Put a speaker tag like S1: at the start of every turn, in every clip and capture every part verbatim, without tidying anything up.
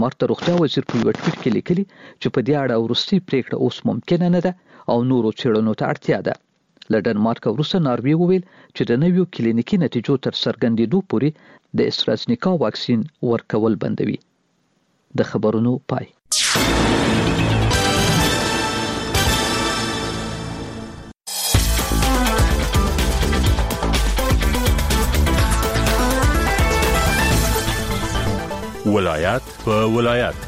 S1: مرته روغتیا وزیر په یو ټویټ کې لیکلي چې په دې اړه وروستي پریکړه اوس ممکنه نه ده او نورو څېړنو ته اړتیا ده. له ډنمارک وروسته ناروې وویل چې د نویو کلینیکي نتیجو تر څرګندېدو پورې د استرازنیکا واکسین ورکول بندوي. د خبرونو پای.
S2: ولایت په ولایت.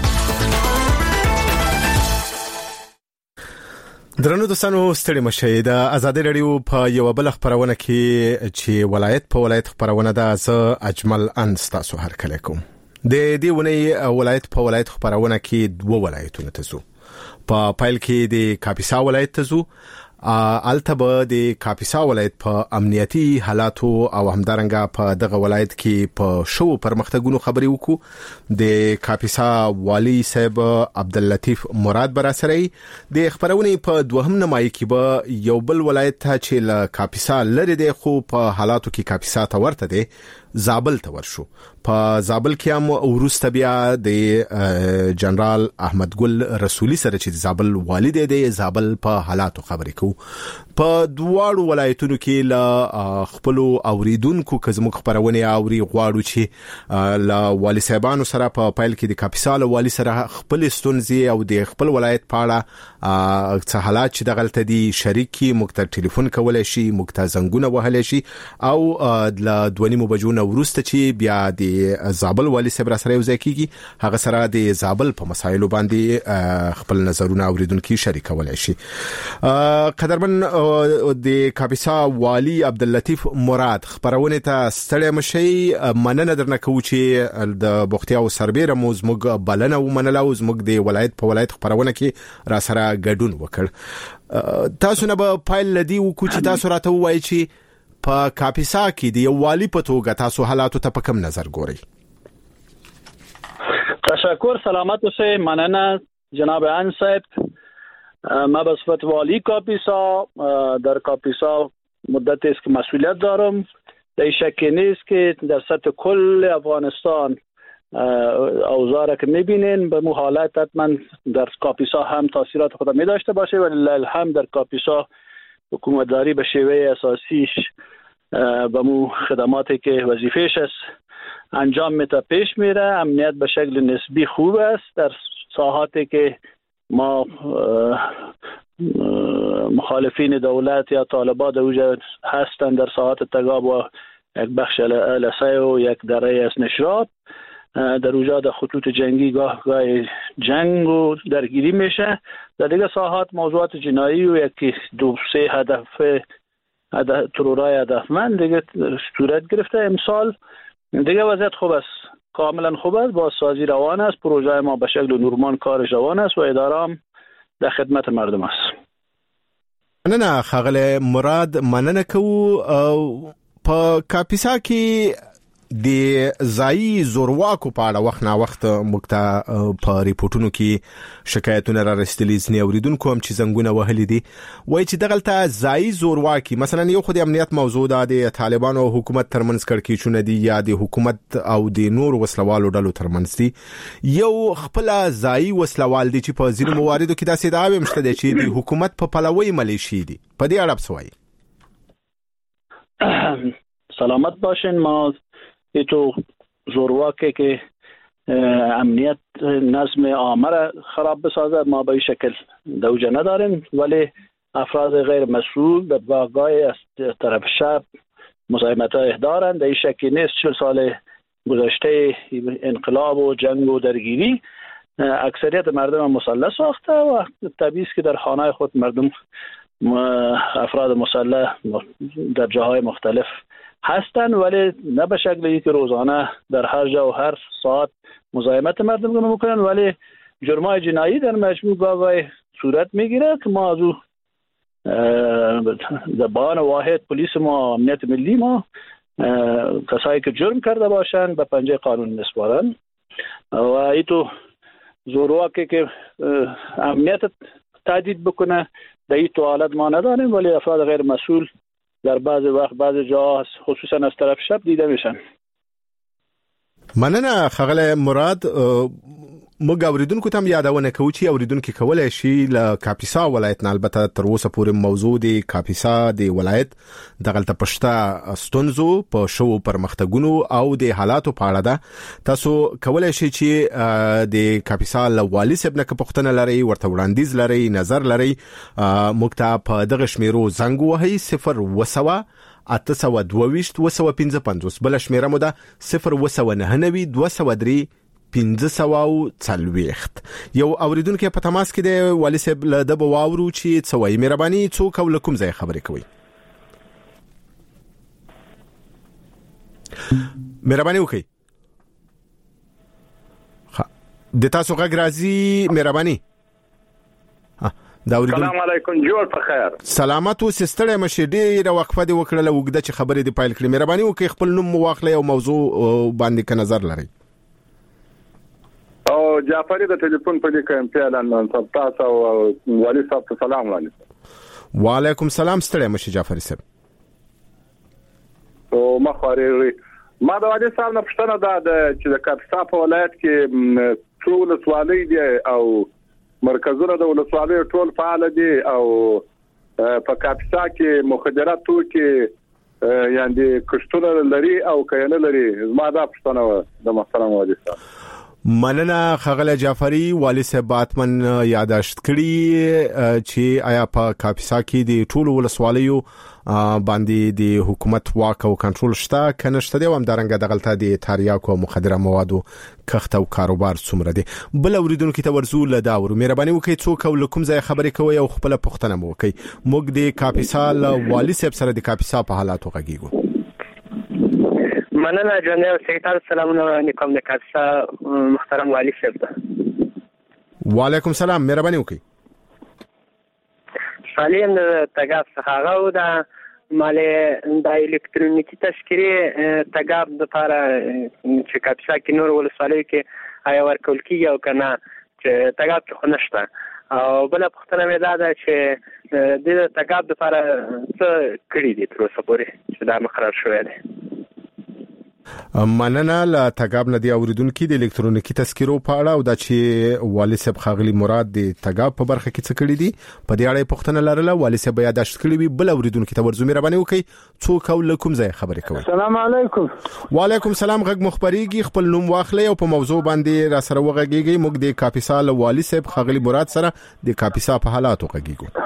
S2: درنو دوستانو ستړي مشه. د ازادي رادیو په یو بل خبرونه کې چې ولایت په ولایت خبرونه ده، زه اجمل انس تاسو هر کله کوم. د دې ونې ولایت په ولایت خبرونه کې دوه ولایتونه ته زو. په پایل کې د کاپیسا ولایت ته زو. التبه د کاپیسا ولایت په امنیتي حالاتو او همدارنګه په دغه ولایت کې په شو پرمختګونو خبري وکړو. د کاپیسا والی صاحب عبداللطیف مراد برا سره د خبرونه په دوهم نمای کې به یو بل ولایت ته چې ل کاپیسا لري دی خو په حالاتو کې کاپیسا ته ورته دی، زابل ته ورشو. په زابل کې هم ورسته بیا د جنرال احمد ګل رسولي سره چې زابل والد دی زابل په حالاتو خبرې کو. په دواړو ولایتونو کې ل خپل اوریدونکو کزمو خبرونه اوري غواړو چې ل والی صاحبانو سره په پایل کې د کاپیسا والی سره خپل ستونزې او د خپل ولایت په اړه څه حالات چې دغلت دي شریکي مکتر ټلیفون کولای شي، مکتر زنګونه وهلای شي او د دوه بجو ورسته چې بیا د زابل والی صاحب سره یو ځای کیږي، هغه سره د زابل په مسایلو باندې خپل نظرونه اوریدونکو شریکولای شي. قدرمن د کاپیسا والی عبداللطیف مراد خبرونه ته ستړی مشي. مننه درنه کوم چې د بوختیا او سربېره مو زموږ بلنه ومنله او زموږ د ولایت په ولایت خبرونه کې را سره ګډون وکړ. تاسو نه به پایل لدی او چې تاسو راته وایي چې په کاپیسا کې د یو والی په توګه تاسو حالاتو ته په کوم نظر ګورئ؟
S3: تشکر، سلامت اوسئ. مننه جناب انس صاحب. ما به صفت والی کاپیسا در کاپیسا مدتی است که مسئولیت دارم. در شکی نیست که در سطح کل افغانستان اوضاع را که میبینین به مو حالت حتما در کاپیسا هم تاثیرات خود می داشته باشه، ولی الحمد در کاپیسا حکومتداری به شیوه اساسیش به مو خدماتی که وظیفهش است انجام میده پیش میره. امنیت به شکل نسبی خوب است. در ساحاتی که ما مخالفین دولت یا طالبان اوجا هستند در ساحات تگاب و یک بخش لسه و یک دره از نشرات، در اوجا در خطوط جنگی گاه گاه جنگ و درگیری میشه. در دیگه ساحات موضوعات جنایی و یکی دو سه هدف هدف ترورای هدفمند دیگه صورت گرفته. امسال دیگه وضعیت خوب است، کاملا خوب است، بازسازی روان است، پروژه ما به شکل نورمال کارش روان است و اداره هم در خدمت مردم است.
S2: مننه خغل مراد. مننه کو په کاپیسا کې د ځای زورواکو په اړه وخت نه وخت مکتا په ریپورتونو کې شکایتونه را رسېدلي. ځنې اوریدونکو هم چې زنګونه وهلي دي وایي چې دغلته ځای زورواکي مثلا یو خو د امنیت موضوع ده، د طالبانو او حکومت ترمنځ کړکېچونه دي یا د حکومت او د نور وسلوالو ډلو ترمنځ دي. یو خپل ځای وسلوال دي چې په ځینو مواردو کې داسې دعوې مشته دي چې د حکومت په پلوي ملیشي دي. په دې اړه څه وایي؟
S3: سلامت باشین. ما تو زورواکه که امنیت نظم عامه را خراب بسازد ما به این شکل دوجه نداریم، ولی افراد غیر مسئول در واقعی از طرف شب مزاحمت های دارند. در این شکلی نیست. چهل سال گذشته انقلاب و جنگ و درگیری اکثریت مردم مسلح ساخته و طبیعی است که در خانه خود مردم افراد مسلح در جاهای مختلف هستند، ولی نه به شکلی که روزانه در هر جا و هر ساعت مزاحمت مردم رو میکنن، ولی جرمای جنایی در مجموع گاهی صورت میگیره که ما از او زبان واحد پلیس ما امنیت ملی ما کسایی که جرم کرده باشند به پنجه قانون میسپارن و ای تو زورواکی که امنیت تهدید بکنه در این تو حالت ما نداریم، ولی افراد غیر مسئول در بعض وقت بعض جا خصوصا از طرف شب دیده میشن.
S2: مننه خغله مراد. موږ اوریدونکو ته یادونه کوو چې اوریدونکو کولای شي ل کاپیسا ولایت نه البته تر اوسه پورې موضوع دی کاپیسا دی ولایت دغلت پښتا ستونزو په شو پرمختګونو او د حالاتو په اړه ده. تاسو کولای شي چې د کاپیسا ل والی صاحب نه پښتنه لري ورته وړاندیز لري نظر لري موږ ته په دغه شمیرو زنګ وهي صفر وسوا اته سو دوه وسو پنځه پنځوس بل شمیره مو ده صفر وسو نه نوي دوه سو درې پنځه سو څلويخت. یو اوریدونکو په تماس کې دی والی صاحب له د بواورو چې څوي مهرباني څوک او کوم ځای خبرې کوي مهرباني وکي د تاسو غږ راځي مهرباني.
S4: السلام علیکم جوړ په خیر
S2: سلامات او ستړی مشه ډیره وقفه دی وکړه وګړه چې خبرې دی پایل کړې مهرباني وکي خپل نوم واخلې او موضوع باندې ک نظر لري.
S4: او جعفری د ټلیفون په دې کې امپیالان نن تاسو او والی صاحب ته سلام علیکم.
S2: وعلیکم سلام ستړی مشه جعفری صاحب.
S4: او مخوري ما د والی صاحب نه پښتنه ده چې د کاپیسا په ولایت کې ټول سوالي دي او مرکزونه د ولسوالۍ ټول فعال دي او په کاپیسا کې مخدرات توکي یعنی کښتونه لري او کینه لري. ما دا پښتنه د محترم والی صاحب.
S2: مننه خغله جعفری والی صاحب باتمن یاداشت کړي چې آیا په کاپیسا کې د ټول ولسوالیو باندې د حکومت واک او کنټرول شته کنه شته دی هم درنګ دغلطه د تاریاکو مخدره موادو کښت او کاروبار څومره دی. بل اوریدونکو ته ورزو له دا ورو مهرباني وکړئ څوک او کوم ځای خبرې کوي او خپل پښتنه مو وکړي. موږ د کاپیسا له والی صاحب سره د کاپیسا په حالاتو غږیږو.
S5: مننه جناب سیدال سلامونه علیکم د کاپیسا محترم والی صاحب.
S2: وعلیکم سلام مهرباني وکړئ.
S5: سالم د تګاب څخه غو دا مالې د الکترونیکی تشکیلي تګاب د لپاره چې کاپیسا کې نور ولسوالۍ کې آیا ورکول کیږي او کنه چې تګاب کې خو نشته او بل پښتنه مې دا ده چې د تګاب د لپاره څه کړی دي تر اوسه پورې چې دا مقرر شوی دی.
S2: مننه له تګاب نه دی اوریدونکو د الکترونیکی تذکرو په اړه او د چې والی صاحب خاغلی مراد د تګاب په برخه کې څه کړی دي په دې اړه پښتنه لرله والی صاحب یاداشت کړی وی. بل اوریدونکو ته ورزو مهرباني وکړئ څوک او کوم ځای خبرې کوي.
S6: السلام علیکم.
S2: وعلیکم سلام غږ مخبريږي خپل نوم واخلئ او په موضوع باندې را سره وغږیږئ. موږ د کاپیسا له والی صاحب خاغلی مراد سره د کاپیسا په حالاتو غږیږو.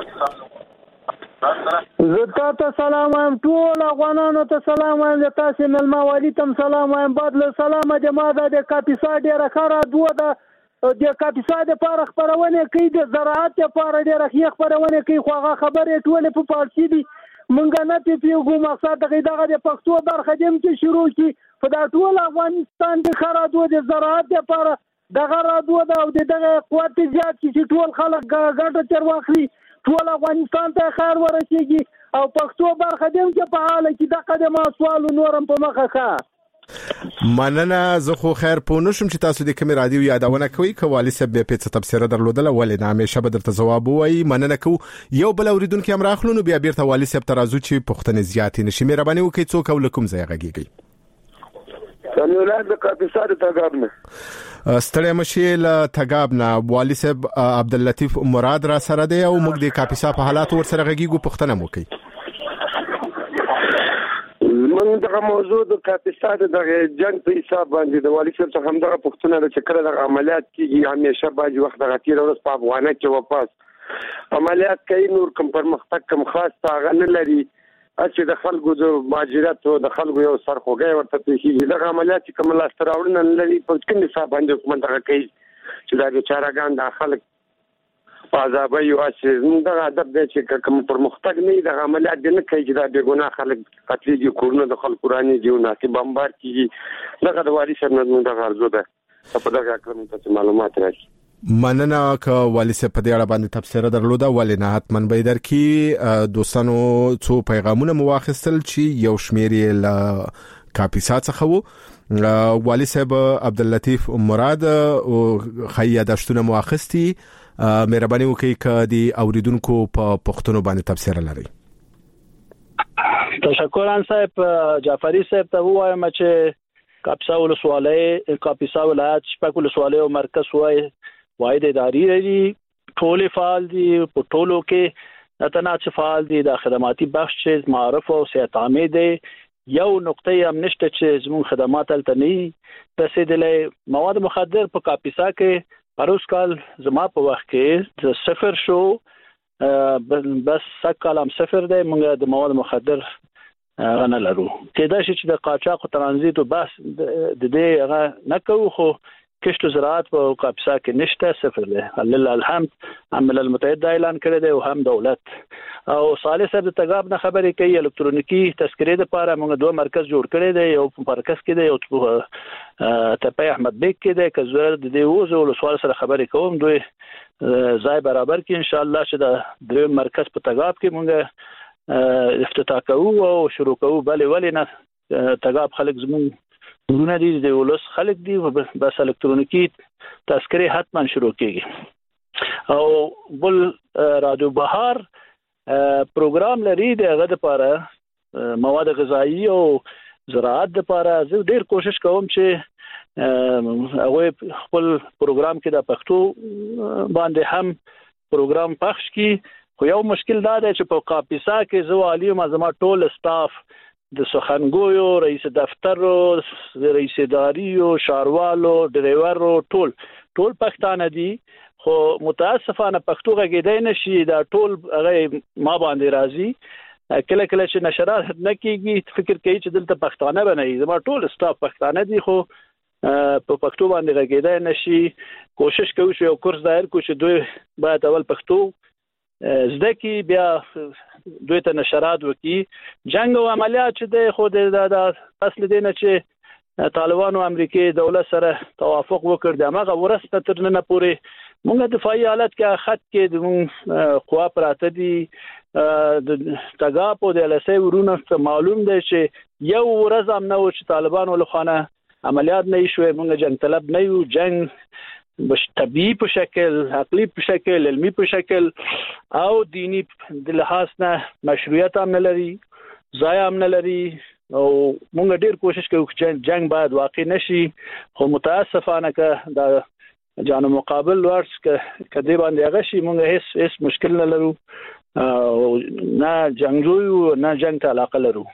S6: زه ته سلام وایم ټول افغانانو ته سلام وایم تاسو ملما والی تم سلام وایم بعد له سلام جماعت د کاپیسا ډیره خره دوه د د کاپیسا د پاره خبرونه کوي د زراعت لپاره ډیره ښه خبرونه کوي خو هغه خبره ټول په فارسی دي مونږ نه پیږو مقصد دغه د پښتو برخه دیم چې شروع کی په دا ټول افغانستان د خره دوه د زراعت لپاره دغه را دوه او دغه قوت زیات چې ټول خلک ګډه تر واخلي ټول افغانستان ته خیر ورسیږي او پښتو برخه دیم چې په حاله کې د قدمه سوال نورم په مخه ښه.
S2: مننه زه خو خیر په نشم چې تاسو د کمی رادیو یادونه کوي کوالي سبب په څه تفسیر درلودل ولې نه همیشه به درته جواب وای. مننه کو یو بل اوریدونکو هم راخلو نو بیا بیرته والی سب ترازو چې پښتنه زیاتې نشي مهرباني وکړئ څوک ولکم ځای غږیږي.
S4: سمیولاد د کاپیسا د تګاب نه
S2: ستړی مشه له تګاب نه والی صاحب عبداللطیف مراد را سره دی او موږ د کاپیسا په حالات ور سره غږیږو پښتنه مو کوي.
S4: من دغه موضوع د کاپیسا د جنگ په حساب باندې د والی صاحب څخه هم دغه پښتنه چې کله د عملیات کیږي همیشه باج وخت دغه تیر ورځ په افغانه کې واپس عملیات کوي نور کوم پرمختګ کوم خاص تاغه نه لري چې د خلکو د ماجرات او د خلکو یو سرخوږی ورته پیښیږي دغه عملیات کوم لاسته راوړنه نه لري په کوم حساب باندې حکومت هغه کوي چې دا د چارګان د خلک په عذاب یو چې دغه ادب دی چې کوم پرمختګ نه د عملیات نه کوي چې دا د ګناه خلک قتلېږي کورونه د خلکو راني دی او ناسي بمبار کیږي دغه د واري سره نه دغه ارزو ده په دغه کلم ته معلومات راځي.
S2: مننه ک والی صاحب په دې اړه باندې تفسیر درلوده ولې نه حتمن به در کې دوستانو څو پیغامونه مواخستل چې یو شمیر ل کاپیسا څخه وو والی صاحب عبداللطیف مراد او خیادشتونه مواخستي مهرباني وکړئ ک دی اوریدونکو په پښتنو باندې تفسیر لري.
S3: تشکر ان صاحب جعفری صاحب ته وایم چې کاپیسا ولسوالۍ کاپیسا ولایت شپږ ولسوالۍ او مرکز وای واحد اداري لري ټول فعال دي په ټولو کې اتناچ فعال دي د خدماتي بخش چې معرف او صحت عامه دي یو نقطه هم نشته چې زموږ خدمات تلته نه رسیدلې مواد مخدر په کاپیسا کې پروس کال زما په وخت کې صفر شو بس سکالم صفر دی موږ د مواد مخدر غنه لرو کېدای شي چې د قاچاق او ترانزیت او بس د دې هغه نه کوو خو کشت زراعت په کاپیسا کې نشته صفر دی لله الحمد عمل المتحده اعلان کړی دی او هم دولت او صالح صاحب د تګاب نه خبرې کوي الکترونیکی تذکرې لپاره موږ دوه مرکز جوړ کړی دی یو په مرکز کې دی او تپه احمد بیگ کې دی که زه د دې وزو له سوال سره خبرې کوم دوی ځای برابر کې ان شاء الله چې د دریم مرکز په تګاب کې موږ افتتاح کوو او شروع کوو بلې ولې نه تګاب خلک زموږ ورونه دي د ولس خلک دي بس الکترونیکی تذکرې حتما شروع کیږي او بل رادیو بهار پروګرام لري د هغه لپاره مواد غذایی او زراعت لپاره زه ډیر کوشش کوم چې هغه خپل پروګرام کې د پښتو باندې هم پروګرام پخش کی خو یو مشکل دا دی چې په کاپیسا کې زه والی ما ټول سټاف د سخنګویو رئیس دفترو رئیس اداریو شاروالو ډرایورو ټول ټول پښتانه دي خو متاسفانه پښتو غږیدای نشي دا ټول هغه ما باندې راځي کله کله چې نشرات نه کیږي فکر کوي چې دلته پښتانه بنئ زما ټول سټاف پښتانه دي خو په پښتو باندې غږیدای نشي کوشش کوو چې یو کورس دایر کو چې دوی باید اول پښتو زده کی بیا دوی ته نشرات وکي جنگ او عملیات چې د خود د اصل دینه چې طالبان او امریکای دولت سره توافق وکړ د هغه ورسته تر نن پورې موږ دفاعي حالت کې خط کې د قوا پراته دي د تګاپ او د لسې ورونه معلوم دی چې یو ورځ هم نه و چې طالبان ولخانه عملیات نه شوي موږ جنگ طلب نه یو جنگ بش طبيعي په شکل عقلي په شکل علمي په شکل او دینی د لحاظ نه مشروعیت هم نه لري ځای هم نه لري او موږ ډیر کوشش کوو چې جنگ باید واقع نشي خو متاسفانه که د جانو مقابل ورس که کدی باندې هغه شي موږ هیڅ هیڅ مشکل نه لرو نه جنگجویو نه جنگ ته علاقه لرو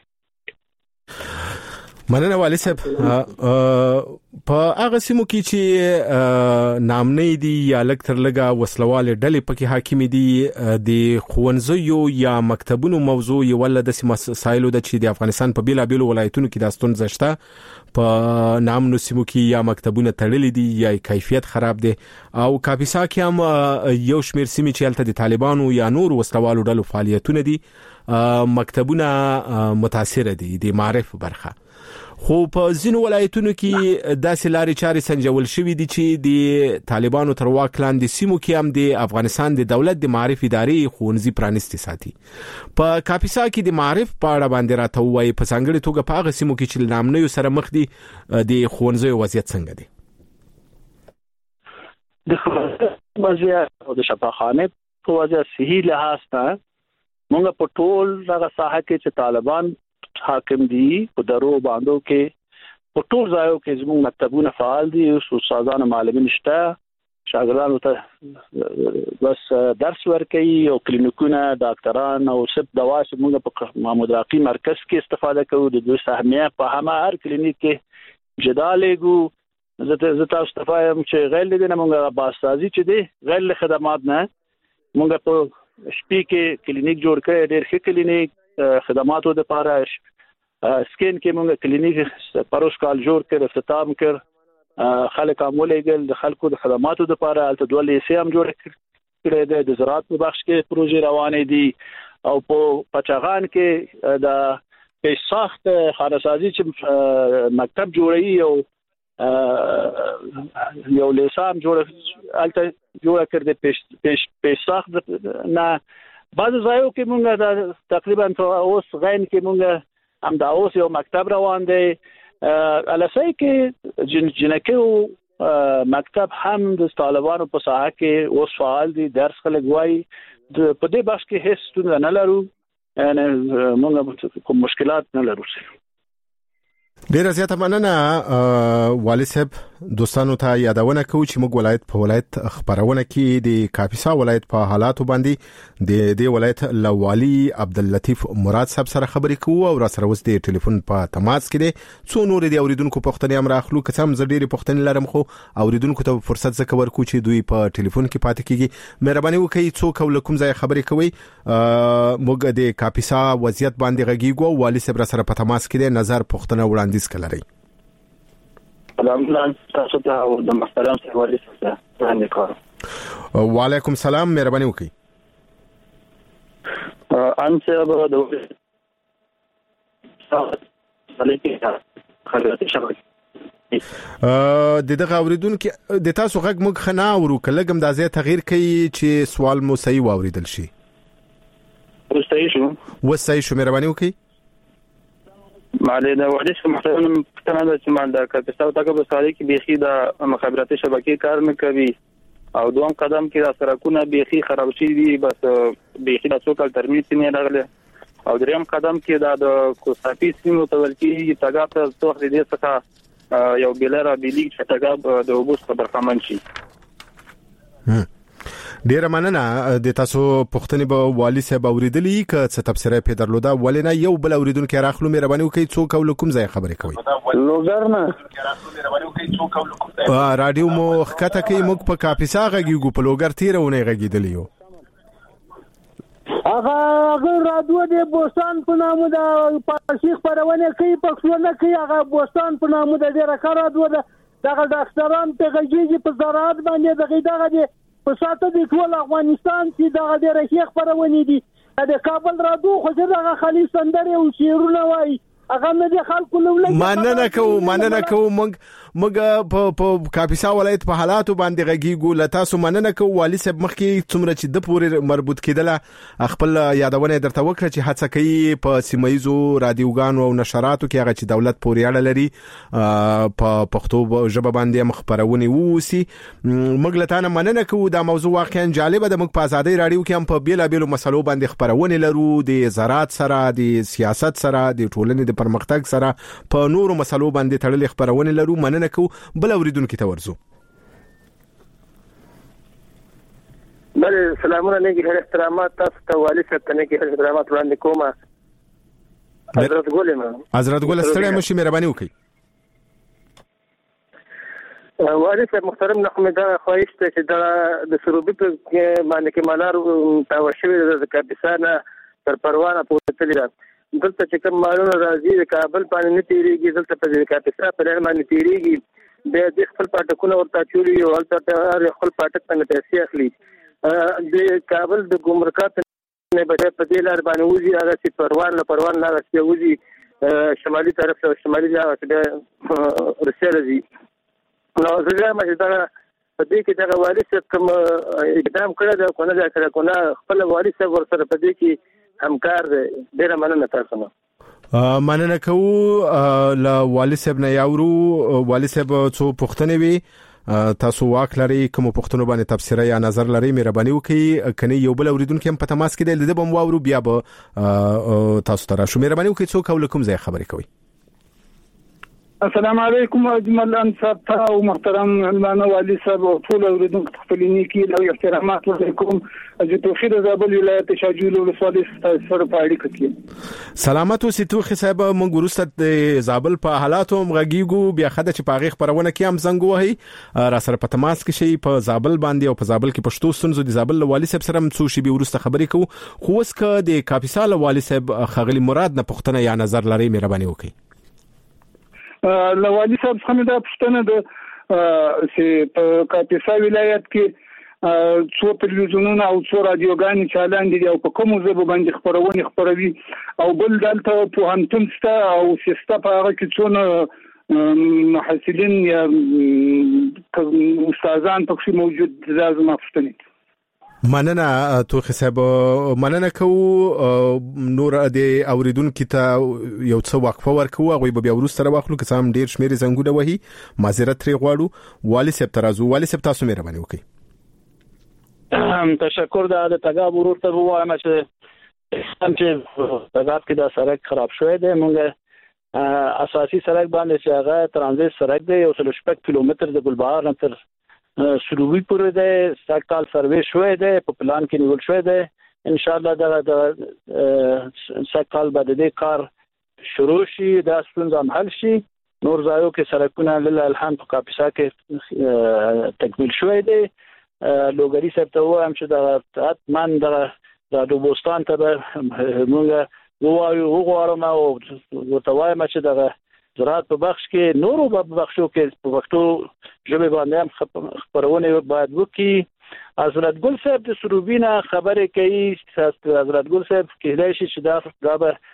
S2: مننه والي صاحب په هغه سیمو کې چې نامنې دي یا لکتر لګه وسلواله ډلې پکې حاکم دي د خوونځیو یا مکتبونو موضوع یو ول د مسایلو د چې د افغانستان په بیلا بیلو ولایتونو کې د ستون زشته په نامنو سیمو کې یا مکتبونه تړلې دي یا کیفیت خراب دي او کاپیسا کې هم یو شمیر سیمې چې الته د طالبانو یا نور وسلوالو ډلو فعالیتونه دي مکتبونه متاثر دي د معرف برخه خو په ځینو ولایتونو کې داسې لارې چارې سنجول شوې دي چې د طالبانو تر واک لاندې سیمو کې هم د افغانستان د دولت د معرف ادارې ښوونځي پرانیستي ساتي په کاپیسا کې د معرف په اړه باندې راته وایي په ځانګړي توګه په هغه سیمو کې چې نامنیو سره مخ دي د ښوونځیو وضعیت څنګه دی
S3: د ښوونځیو وضعیت او د شفاخانه په وضعیت صحیح لحاظ ته موږ په ټول هغه ساحه کې چې طالبان حاکم دي په درو باندې کې په ټول ځایو کې زموږ مکتبونه فعال دي او استادان معلمین شته شاګردانو ته بس درس ورکوي او کلینیکونه ډاکټران او سب دوا چې موږ په محمود راقي مرکز کې استفاده کوو د دوی سهمیه په همه هر کلینیک کې جدالېګو زه زه تاسو ته وایم چې غیر دې نه موږ باسازي چې دي غیر خدمات نه موږ په شپې کې کلینیک جوړ کړی ډېر ښه کلینیک خدماتو د پاره سکین کې موږ کلینیک پروس کال جوړ کړ افتتاح کړ خلک عمولېګل د خلکو د خدماتو د پاره الته دوه لیسې هم جوړ کړی د زراعت په بخش کې پروژې روانې دي او په پچاغان کې د پیش ساخت خانسازي چې مکتب جوړي او یو لیسام جوړ الته جوړ کړ د پیش پیش پیش ساخت نه بعض ځایو کې مونږ د تقریبا اوس غین کې مونږ هم دا اوس یو مکتب روان دی الاسای کې جن جنکو مکتب هم د طالبانو په ساحه کې اوس فعال دي درس خلک وایي د په دې بخش کې هیڅ ستونزه نه لرو یعنی مونږ کوم مشکلات نه لرو
S2: ډیره زیاته مننه والي صاحب. دوستانو ته یادونه کوم چې موږ ولایت په ولایت خبرونه کې د کاپیسا ولایت په حالاتو باندې د دې ولایت لوالي عبداللطیف مراد صاحب سره خبرې کوو او را سره اوس د ټلیفون په تماس کې دي. څو نور دي اوریدونکو پوښتنې هم راخلو، که څم زړې پوښتنې لرم خو اوریدونکو ته فرصت زکه ورکو چې دوی په ټلیفون کې پاتې کیږي. مهرباني وکړئ څوک ولکم ځای خبرې کوي. موږ د کاپیسا وضعیت باندې غږیږو. والي صاحب را سره په تماس کې دي، نظر پوښتنه وړاندیز کړئ.
S3: سلام تاسو ته او د محترم والي صاحب باندې کار.
S2: وعلیکم السلام، مهرباني وکړئ.
S3: ان څه به د
S2: د دغه اوریدونکو د تاسو غږ موږ خنا ورو کلهګم د ځای تغییر کوي چې سوال مو صحیح واوریدل شي.
S3: وستای شو
S2: وستای شو مهرباني وکړئ.
S3: مالې د والي صاحب محترم پښتنه د چې مال د کاپیسا او تاګه بسالي کې بيخي د مخابراتي شبکې کار نه کوي او دوم قدم کې د سرکونه بيخي خراب شي دي، بس بيخي د څوکل ترمیم نه راغله او دریم قدم کې د کوسافي سیمو تول کې تاګه ته څوخ دي څخه یو بلره بلی چې تاګه د وبوس په برخمن شي.
S2: ډیره مننه. د تاسو پوښتنې به والي صاحب اوریدلې ک څه تفسیر په درلوده ولنه یو بل اوریدونکو راخلو. مهرباني وکړئ څوک او کوم ځای خبرې کوي.
S6: لوګر نه
S2: رادیو مو خکته کوي. موږ په کاپیسا غږیږو، په لوګر تیرونه غږیدلیو.
S6: هغه هغه رادیو د بوستان په نامه د پارسي خبرونه کوي، پښتون کوي. هغه بوستان په نامه د ډیره کار رادیو د دغه ډاکټران ته غږیږي په زراعت باندې دغه دغه په ساته د ټول افغانستان چې دغه ډیره ښه خبرونه دي. د کابل رادیو خو دغه خالي سندره او شعرونه وایي، هغه نه د خلکو نو
S2: مننه کوم مننه کوم. موږ موږ په کاپیسا ولایت په حالاتو باندې غږیږو. لته سو مننه کوم. والي صاحب مخکې څومره چې د پورې مربوط کېدله خپل یادونه درته وکړه چې هڅه کوي په سیمایزو رادیوګانو او نشراتو کې هغه چې دولت پورې اړه لري په پښتو ژبه باندې مخبرونه ووسی. موږ لته نه مننه کوم. دا موضوع واقعا جالب ده. موږ په آزادۍ رادیو کې هم په بیل بیل مسلو باندې خبرونه لرو، د زراعت سره، د سیاست سره، د ټولنې د پرمختګ سره، په نورو مسلو باندې تړلې خبرونه لرو. مننه کو. بل اوریدونکو ته ورزو.
S4: بل سلامونه نه کې احترامات تاسو ته والي صاحب ته نه کې احترامات وړاندې کوم. حضرت ګل ما
S2: حضرت ګل ستړي مشي مهرباني وکړئ.
S4: والي صاحب محترم نحمه دا خواهش ته چې دا د سروبي په باندې کې مالار تاوشوي د کاپیسا نه تر پروانه پورته تللی دلته چې کوم مالونه راځي د کابل باندې نه تیریږي، دلته په کاپیسا په لړ باندې تیریږي. د خپل پټکونه ورته چولي او هلته خپل پټک باندې پیسې اخلي. د کابل د ګمرکات نه به په دې لار باندې وځي، هغه چې پروان له پروان لار چې وځي شمالي طرف ته، شمالي لار چې رسېږي راځي. نو زه ما چې دا په دې کې دا والي صاحب کوم اقدام کړی دا کو نه دا کړی کو نه خپل والي صاحب ورسره په دې کې همکار دی. ډیره مننه تاسو نه
S2: مننه کوو. ل والي صاحب نه یاورو. والي صاحب څو پوښتنې وي، تاسو واک لري کوم پوښتنه باندې تفسیر یا نظر لري مهرباني وکړئ. کني یو بل اوریدونکو هم په تماس کې دی، د بم واورو بیا به تاسو ته راشو. مهرباني وکړئ څوک او کوم ځای خبرې کوي.
S6: السلام علیکم اجمل انصاب او محترم علمانه والي صاحب او ټول اوریدونکو خپل نیکی او احترامات ورکوم. چې توخیر زابل ولایت شاجول ولسوالۍ سره په اړیکه کې
S2: سلامت اوسې. توخی صاحب موږ ورسته د زابل په حالاتو مغږیږو. بیا خدای چې پاغي خبرونه کې هم زنګ وهي را سره په تماس کې شي په زابل باندې او په زابل کې پښتو ستونزو د زابل والي صاحب سره څو شی به ورسته خبرې کوو. خو اوس که د کاپیسا والي صاحب خغلی مراد نه پښتنه یا نظر لري مهرباني وکړئ.
S6: لوالي صاحب څنګه دا پښتنه د چې په کاپیسا ولایت کې څو تلویزیونونه او څو رادیوګانې چالان دي او په کومو ژبو باندې خبرونه خبروي او بل دلته په همتون ستا او سیستا په هغه کې څو محصلین یا استادان پکې موجود لازم افستني.
S2: مننه توخی صاحب. مننه کوو. نور د اوریدونکو ته یو څه وقفه ورکوو، هغه به بیا ورسره واخلو که څه هم ډیر شمیر زنګونه وهي. معذرت لري غواړو. والي صاحب ترازو. والي صاحب تاسو مهرباني وکړئ.
S3: تشکر د تګاب ورور ته وایم چې هم چې تګاب کې دا سړک خراب شوی دی. موږ اساسي سړک باندې چې هغه ترانزیت سړک دی یو سل شپږ کیلومتر د ګلبهار نه تر سروبي پورې دی. سټال سروې شوی دی په پلان کې نیول شوی دی. ان شاء الله دا د سټال بعد د کار شروع شي دا ستونزه حل شي. نور ځایو کې سړکونه لله الحمد په کاپیسا کې تکمیل شوی دی. لوګری صاحب ته وایم چې دا اتمن دا د دوبوستان ته موږ وایو وګورم او ورته وایم چې دا زراعت په بخش کې نورو په بخشو کې په وختو ژبه باندې هم خبرونه باید وکړي. حضرت ګل صاحب د سروبینا خبرې کوي. حضرت ګل صاحب کېدای شي چې دا دا به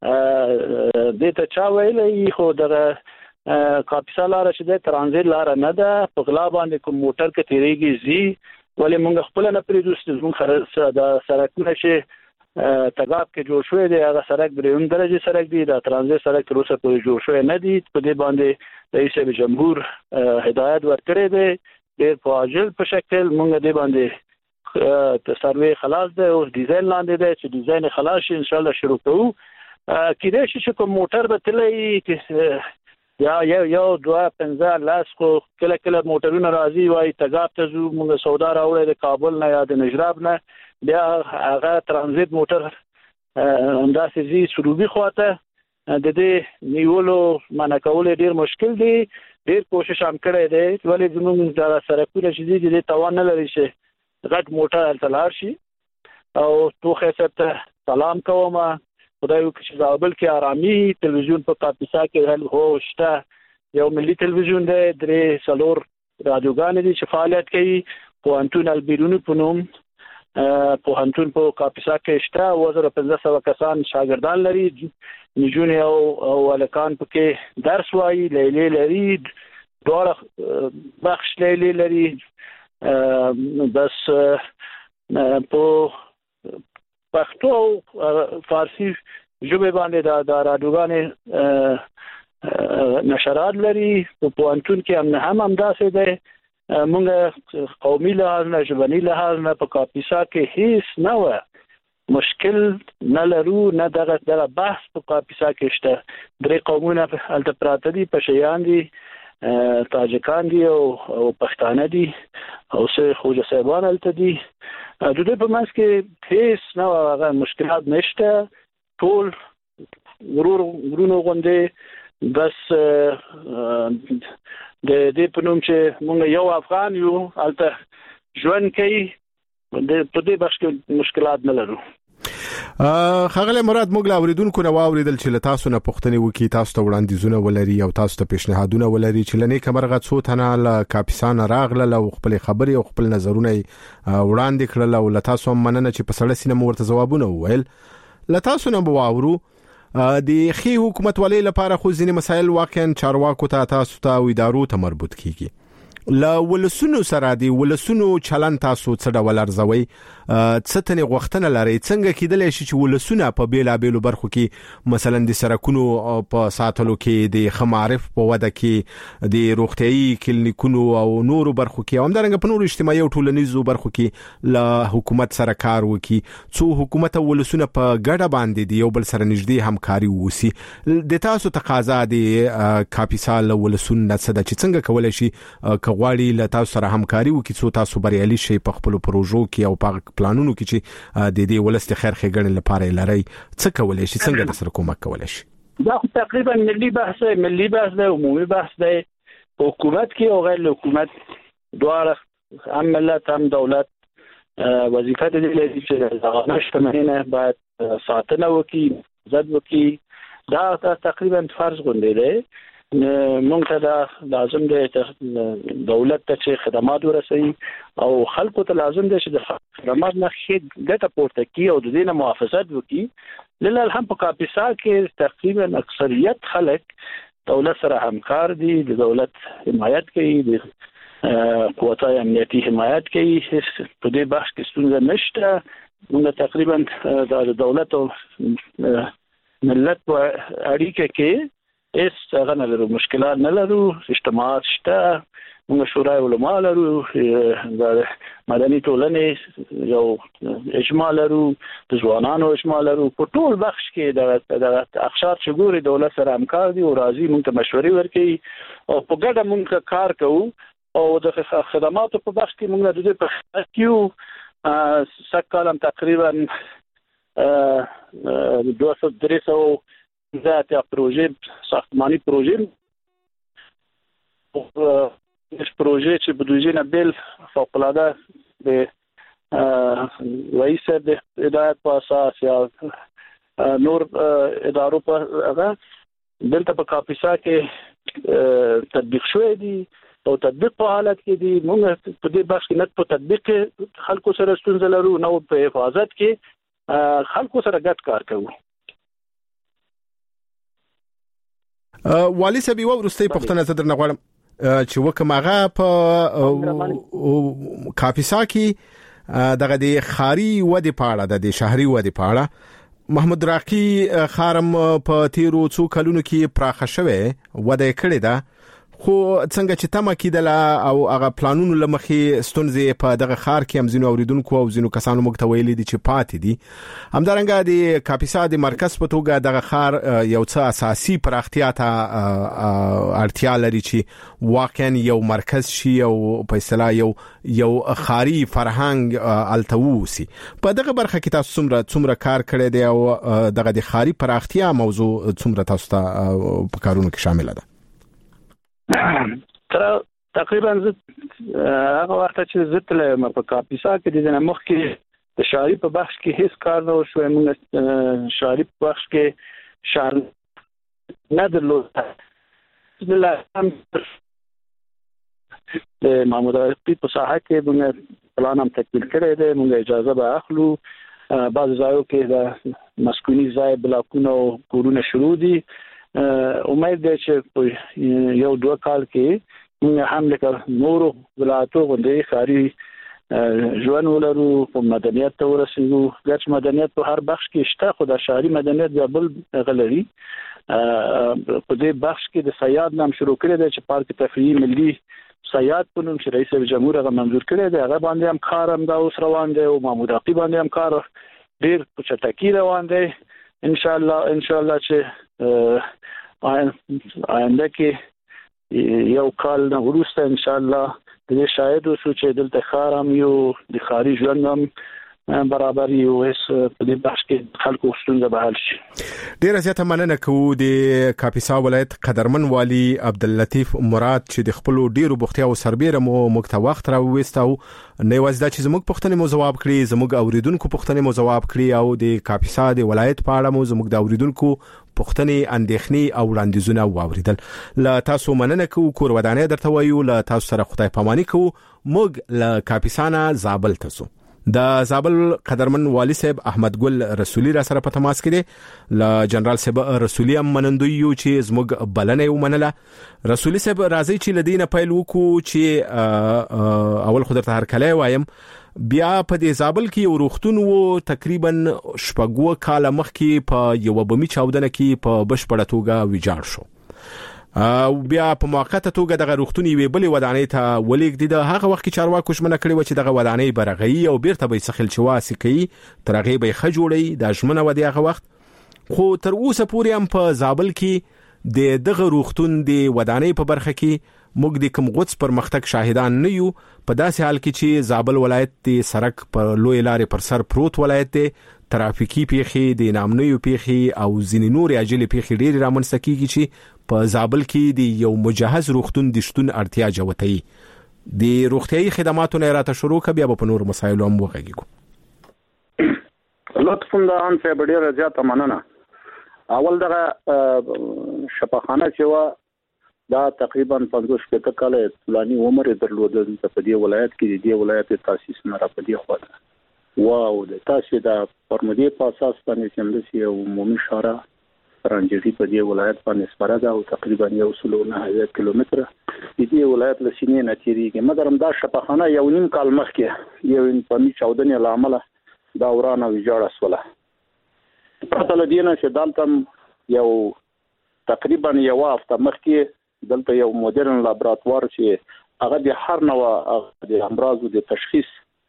S3: د ته چا ویلې خو دا کاپیسا لار چې د ترانزیت لار نه ده. په غلا باندې کوم موټر کې تیریږي زی ولې موږ خپل نه پریدوست موږ خرڅ دا سړکونه چې تګاب کې جوړ شوی دی هغه سړک دریم درجه سړک دی. دا ترانزیت سړک تر اوسه پورې جوړ شوی نه دی. په دې باندې رئیس جمهور هدایت ورکړی دی ډېر په عاجل په شکل موږ دې باندې سروې خلاص دی او ډیزاین لاندې دی چې ډیزاین خلاص شي ان شاء الله شروع کوو. کېدای شي چې کوم موټر به تللی یا یو یو دوه پنځه لاس خو کله کله موټرونه راځي وایي تګاب ته ځو موږ سودا راوړی د کابل نه یا د نجراب نه بیا هغه ترانزیت موټر همداسې ځي سروبي خواته د دې نیولو منع کول ډېر مشکل دی. ډېر کوشش هم کړی دی ولې زموږ دا سړکونه چې دي د توان نه لري چې غټ موټر هلته لاړ شي. او توخې صاحب ته سلام کوم. خدای وکړي چې زابل کې آرامي تلویزیون په کاپیسا کې هو شته. یو ملي تلویزیون دی درې څلور رادیوګانې دي چې فعالیت کوي. پوهنتون البیرونی په نوم پوهنتون په کاپیسا کې شته. اووه زره پنځه سوه کسان شاګردان لري. نجونې او هلکان پکې درس وایي. لیلې لري دواړه بخش لیلې لري. بس په پښتو او فارسی ژبه باندې دا د رادیوګانې نشرات لري. په پوهنتون کې هم هم همداسې دی. موږ قومي لحاظ نه ژبني لحاظ نه په کاپیسا کې هیڅ نه وه مشکل نه لرو نه دغه دغه بحث په کاپیسا کې شته. درې قومونه هلته پراته دي پشیان دي تاجکان دي او پښتانه دي او څه خوجه صاحبان هلته دي. د دوی په منځ کې هیڅ نه هغه مشکلات نشته. ټول ورور ورونو غوندې بس د دې په نوم چې موږ یو افغان یو هلته ژوند کوي. په دې بخش کې مشکلات نه لرو.
S2: خغله مراد موږ لا اوریدونکو نو اوریدل چې له تاسو نه پوښتنه وکي تاسو ته وړاندیزونه ولري او تاسو ته پیشنهادونه ولري چې لنې کمرغه څو تنه له کاپیسان راغله او خپل خبري او خپل نظرونه وړاندې کړل او له تاسو مننه چې په سړی سینه ورته ځوابونه وویل. له تاسو نه بواورو د خي حکومت ولې لپاره خو ځینې مسایل واقعا چارواکو ته تاسو ته او ادارو ته مربوط کیږي. لا ولسونو سره دی ولسونو چلن تاسو څه ډول ارزوي څه تنه غوښتنه لري څنګه کېدلی شي چې ولسونه په بیلا بیلو برخو کې مثلا د سرکونو په ساتلو کې د خمارف په وده کې د روغتيایي کلینیکونو او نورو برخو کې هم درنګ په نورو اجتماعي او ټولنیزو برخو کې له حکومت سره کار وکړي څو حکومت او ولسونه په ګډه باندې دی یو بل سره نږدې همکاري ووسی. د تاسو تقاضا دی کاپیسا له ولسونه څه د چې څنګه کولای شي غواړي له تاسو سره همکاري وکړي څو تاسو بریالي شئ په خپل پروژو کې او په پلانونو کې چې د دې ولست خیر ښېګڼې لپاره لري څه کولای شي څنګه د سره کومک کولای شي.
S3: دا تقریبا ملي بحث ملي بحث دی عمومي بحث دی. حکومت کې او غیر حکومت دواړه هم ملت هم دولت وظیفه دې لري چې د شتمنۍ باید ساتنه وکړي زد وکړي. دا تقریبا فرض غونډې دی. مونږ ته دا لازم دی چې دولت ته چې خدمات ورسوي او خلکو ته لازم دی چې د خدمات نه ښه ګټه پورته کړي او د دې نه محافظت وکړي. لله الحمد په کاپیسا کې تقریبا اکثریت خلک دولت سره همکار دي. د دولت حمایت کوي د قوتای امنیتي حمایت کوي. په دې بحث کې ستونزه نشته. موږ تقریبا د دولت او ملت په اړیکه کې اس هغه نه لرو مشکلات نه لرو. اجتماعات شته موږ شورای علما لرو، د مدني ټولنې یو اجماع لرو، د ځوانانو اجماع لرو. په ټول بخش کې د اقشار چې ګوري دولت سره همکار دي او راځي موږ ته مشورې ورکوي او په ګډه موږ کار کوو. او د خدماتو په بخش کې موږ د دې په خدمت کې یو. سږ کال هم تقریبا دوه سوه درې سوه زیاتې پروژې ساختماني پروژې پروژې چې بودیجې نه بیل فوق العاده د رئیس د هدایت په اساس یا نور ادارو په هغه دلته په کاپیسا کې تطبیق شوی دي او تطبیق په حالت کې دي. موږ په دې بخش کې نه په تطبیق کې خلکو سره ستونزه لرو، نو په حفاظت کې خلکو سره ګډ کار کوو.
S2: والي صاحب یو وروستۍ پوښتنه زه درنه غواړم چې وکم هغه په کاپیسا کې دغه د خاري ودې پاړه د شهري ودې پاړه محمود راقي خارم په تیرو څو کلونو کې پراخه شوه وده کړې ده، خو څنګه چې تمه کیدله او هغه پلانونو لمخې ستونزې په دغه خار کې هم ځینو اوریدونکو او ځینو کسانو موږ ته ویلي دي چې پاتې دي. همدارنګه د کاپیسا د مرکز په توګه دغه خار یو څه اساسي پراختیا ته اړتیا لري چې واقعا یو مرکز شي او په اصطلاح یو یو خاري فرهنګ التووسی. په دغه برخه کې تاسو څومره څومره کار کړی دی او دغه د خاري پراختیا موضوع څومره تاسو ته په کارونو کې شامل ده؟
S3: تر تقریبا زه هغه وخت چې زه تلم په کاپیسا کې د مخکې د شهري په بخش کې هیڅ کار نه وشو. موږ شهري په بخش کې شهر نه درلود. د محمود راقي په ساحه کې موږ پلان هم تکمیل کړی دی. موږ اجازه به اخلو. بعض ځایو کې د مسکوني ځای بلاکونه او کورونه شروع دي. امید ده چې یو دوه کال کې موږ هم لکه نورو ولایتو غوندې ښاري ژوند ولرو، په مدنیت ته ورسېږو. ګرچې مدنیت په هر بخش کې شته، خو د ښاري مدنیت بیا بل غلري. په دې بخش کې د سیاد نام شروع کړی دی چې پارک تفریحي ملي سیاد په نوم چې رئیس جمهور هغه منظور کړی دی. هغه باندې هم کار هم دا اوس روان دی او محمود راقي باندې هم کار ډېر په چټکۍ روان دی. ان شاء الله ان شاء الله چې آینده کې یو کال نه وروسته ان شاء الله د شاهد اوسو چې دلته خار هم یو د خاري ژوند هم برابر یو اس په دې بخش کې خلکو ستونزه به حل شي.
S2: ډیره زیاته مننه کوو د کاپیسا ولایت قدرمن والی عبداللطیف مراد چې د خپل ډیرو بوختیا او سربېره مو مکته وخت راوېستو. نه یوازې دا چې زموږ پوښتنې مو جواب کړي، زموږ اوریدونکو پوښتنې مو جواب کړي او د کاپیسا د ولایت په اړه مو زموږ د اوریدونکو پوښتنې اندېښنې او وړاندیزونه واوریدل. له تاسو مننه کوو. کور ودانې درته وایو. له تاسو سره خدای پاماني کوو. موږ له کاپیسا نه زابل ته ځو. د زابل قدرمن والی صاحب احمد ګل رسولي را سره په تماس کې دي. ل جنرال صاحب رسولي هم منندوی یو چې زموږ بلنه ومنله. رسولي صاحب راځي چې لدینه پیل وکړو چې اول خو درته هرکلی وایم. بیا په دې زابل کې یو روغتون وو تقریبا شپږ کاله مخکې په یو بمي چاودنه کې په بشپړه توګه ویجاړ شو. او بیا په موقته توګه دغه روغتون یې بلې ودانۍ ته ولېږدي. د هغه وخت کې چارواکو ژمنه کړې وه چې دغه ودانۍ به رغوي او بیرته به یې څه خلچواسي کوي، تر هغې به یې ښه جوړوي. دا ژمنه وه د هغه وخت. خو تر اوسه پورې هم په زابل کې د دغه روغتون د ودانۍ په برخه کې موږ د کوم غوڅ پرمختګ شاهدان نه یو. په داسې حال کې چې زابل ولایت د سړک پر لوی لارې پر سر پروت ولایت دی. ترافیکي پیښې، د نامنویو پیښې او ځینې نورې عاجلې پیښې ډېرې رامنځته کېږي چې په زابل کې د یو مجهز روغتون د شتون اړتیا جوتوي. د روغتیايي خدماتو نه راته شروع کړه، بیا به په نورو مسایلو هم وغږیږو.
S7: لطفاً دا ان صاحب ډېره زیاته مننه. اول دغه شفاخانه چې وه دا تقریبا پنځوس شپېته کاله طولاني عمر یې درلوده په دې ولایت کې. د دې ولایت د تاسیس نه را په دې خوا ده واو د تاسې د فرمودې په اساس باندې چې همداسې یو عمومي شارع رانجري په دې ولایت باندې سپاره ده او تقریبا یو سل او نهه اویا کیلومتره د دې ولایت له سینې نه تېرېږي. مګر همدا شفاخانه یو نیم کال مخکې یو بمي چاودنې له امله دا ورانه ویجاړه شوله. پرته له دې نه چې دلته یو تقریبا یوه هفته مخکې دلته یو مدرن لابراتوار چې هغه د هر نوع د امراضو د تشخیص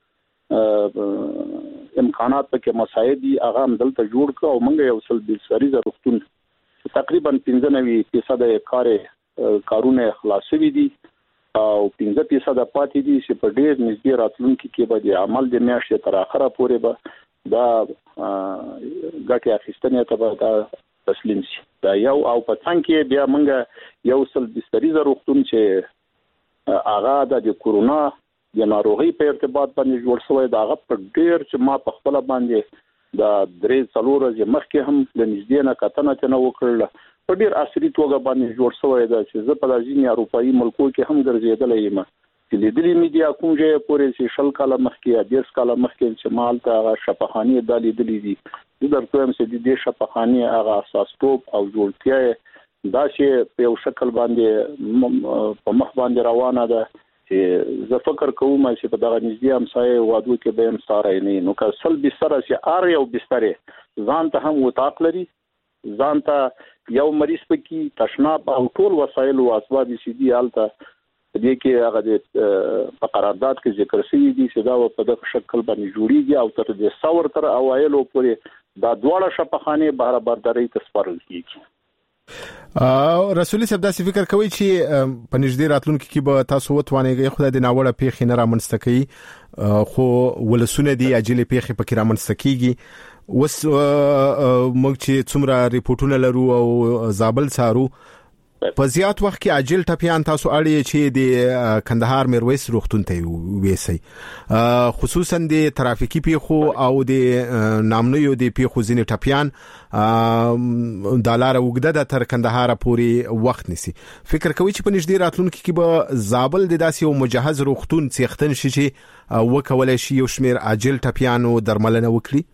S7: امکانات پکې مساعدي هغه هم دلته جوړ کړ او موږ یو څل د سریزه روغتون تقریبا پنځه نوي فیصد کار کارونه خلاصوي دي او پنځه فیصد پاتې دي چې په ډېر نږدې راتلونکي کې به د عمل د میاشتې تر اخره پورې به دا ګټه اخیستنې ته به دا تسلیم شي. دا یو او په څنګه کې بیا موږ یو څل د سریزه روغتون چې هغه د کورونا د ناروغي په ارتباط باندې جوړ شوی دا هغه په ډېر چې ما په خپل باندې دا درې څلور ورځې مخکې هم د نږدې نه کتنه ته نه وکړل په ډېر عصري توګه باندې جوړ شوی دا چې زه په ځینې اروپایي ملکو کې هم ګرځېدلی یم چې لیدلې مې دي کوم ځای پورې چې شل کاله مخکې یا دېرش کاله مخکې چې مالته هغه شفاخانې دا لیدلې دي زه درته وایم چې د دې شفاخانې هغه اساستوب او جوړتیا یې داسې په یو شکل باندې په مخ باندې روانه ده چې زه فکر کوم چې په دغه نږدې همسایه وادو کې به هم ساری نه نو که سل بستر چې ار یو بسترې ځان ته هم وطاق لري ځان ته یو مریض پکې تشناب او ټول وسایل او اسباب سي دي حالته دې کې هغه د په قرارداد کې ذکر شوی دي چې دا په دغه شکل باندې جوړیږي او تر دې څور تر اوایلو پورې دا دواړه شفاخانې بهر برداري تسپارل کیږي.
S2: رسولي صاحب دا فکر کوي چې په نږدې راتلونکي کې به تاسو وتوانئ خدای د ناوړه پیښې نه رامنځته کوي خو ولسونه دي اجلې پیښې پکې رامنځته کیږي وس موږ چې څومره ریپورتونه لرو او زابل سارو په زیات وخت کې عاجل ټپيان تاسو اړې چې د کندهار میرویس روغتون ته وېسي خصوصا د ترافیکي پیښو او د نامنویو د پیښو ځینې ټپيان د لار وګړه د تر کندهار پورې وخت نسی فکر کوي چې په نږدې راتلونکي کې به زابل د داسې یو مجهز روغتون څښتن شي چې وکولای شي یو شمیر عاجل ټپيانو درملنه وکړي.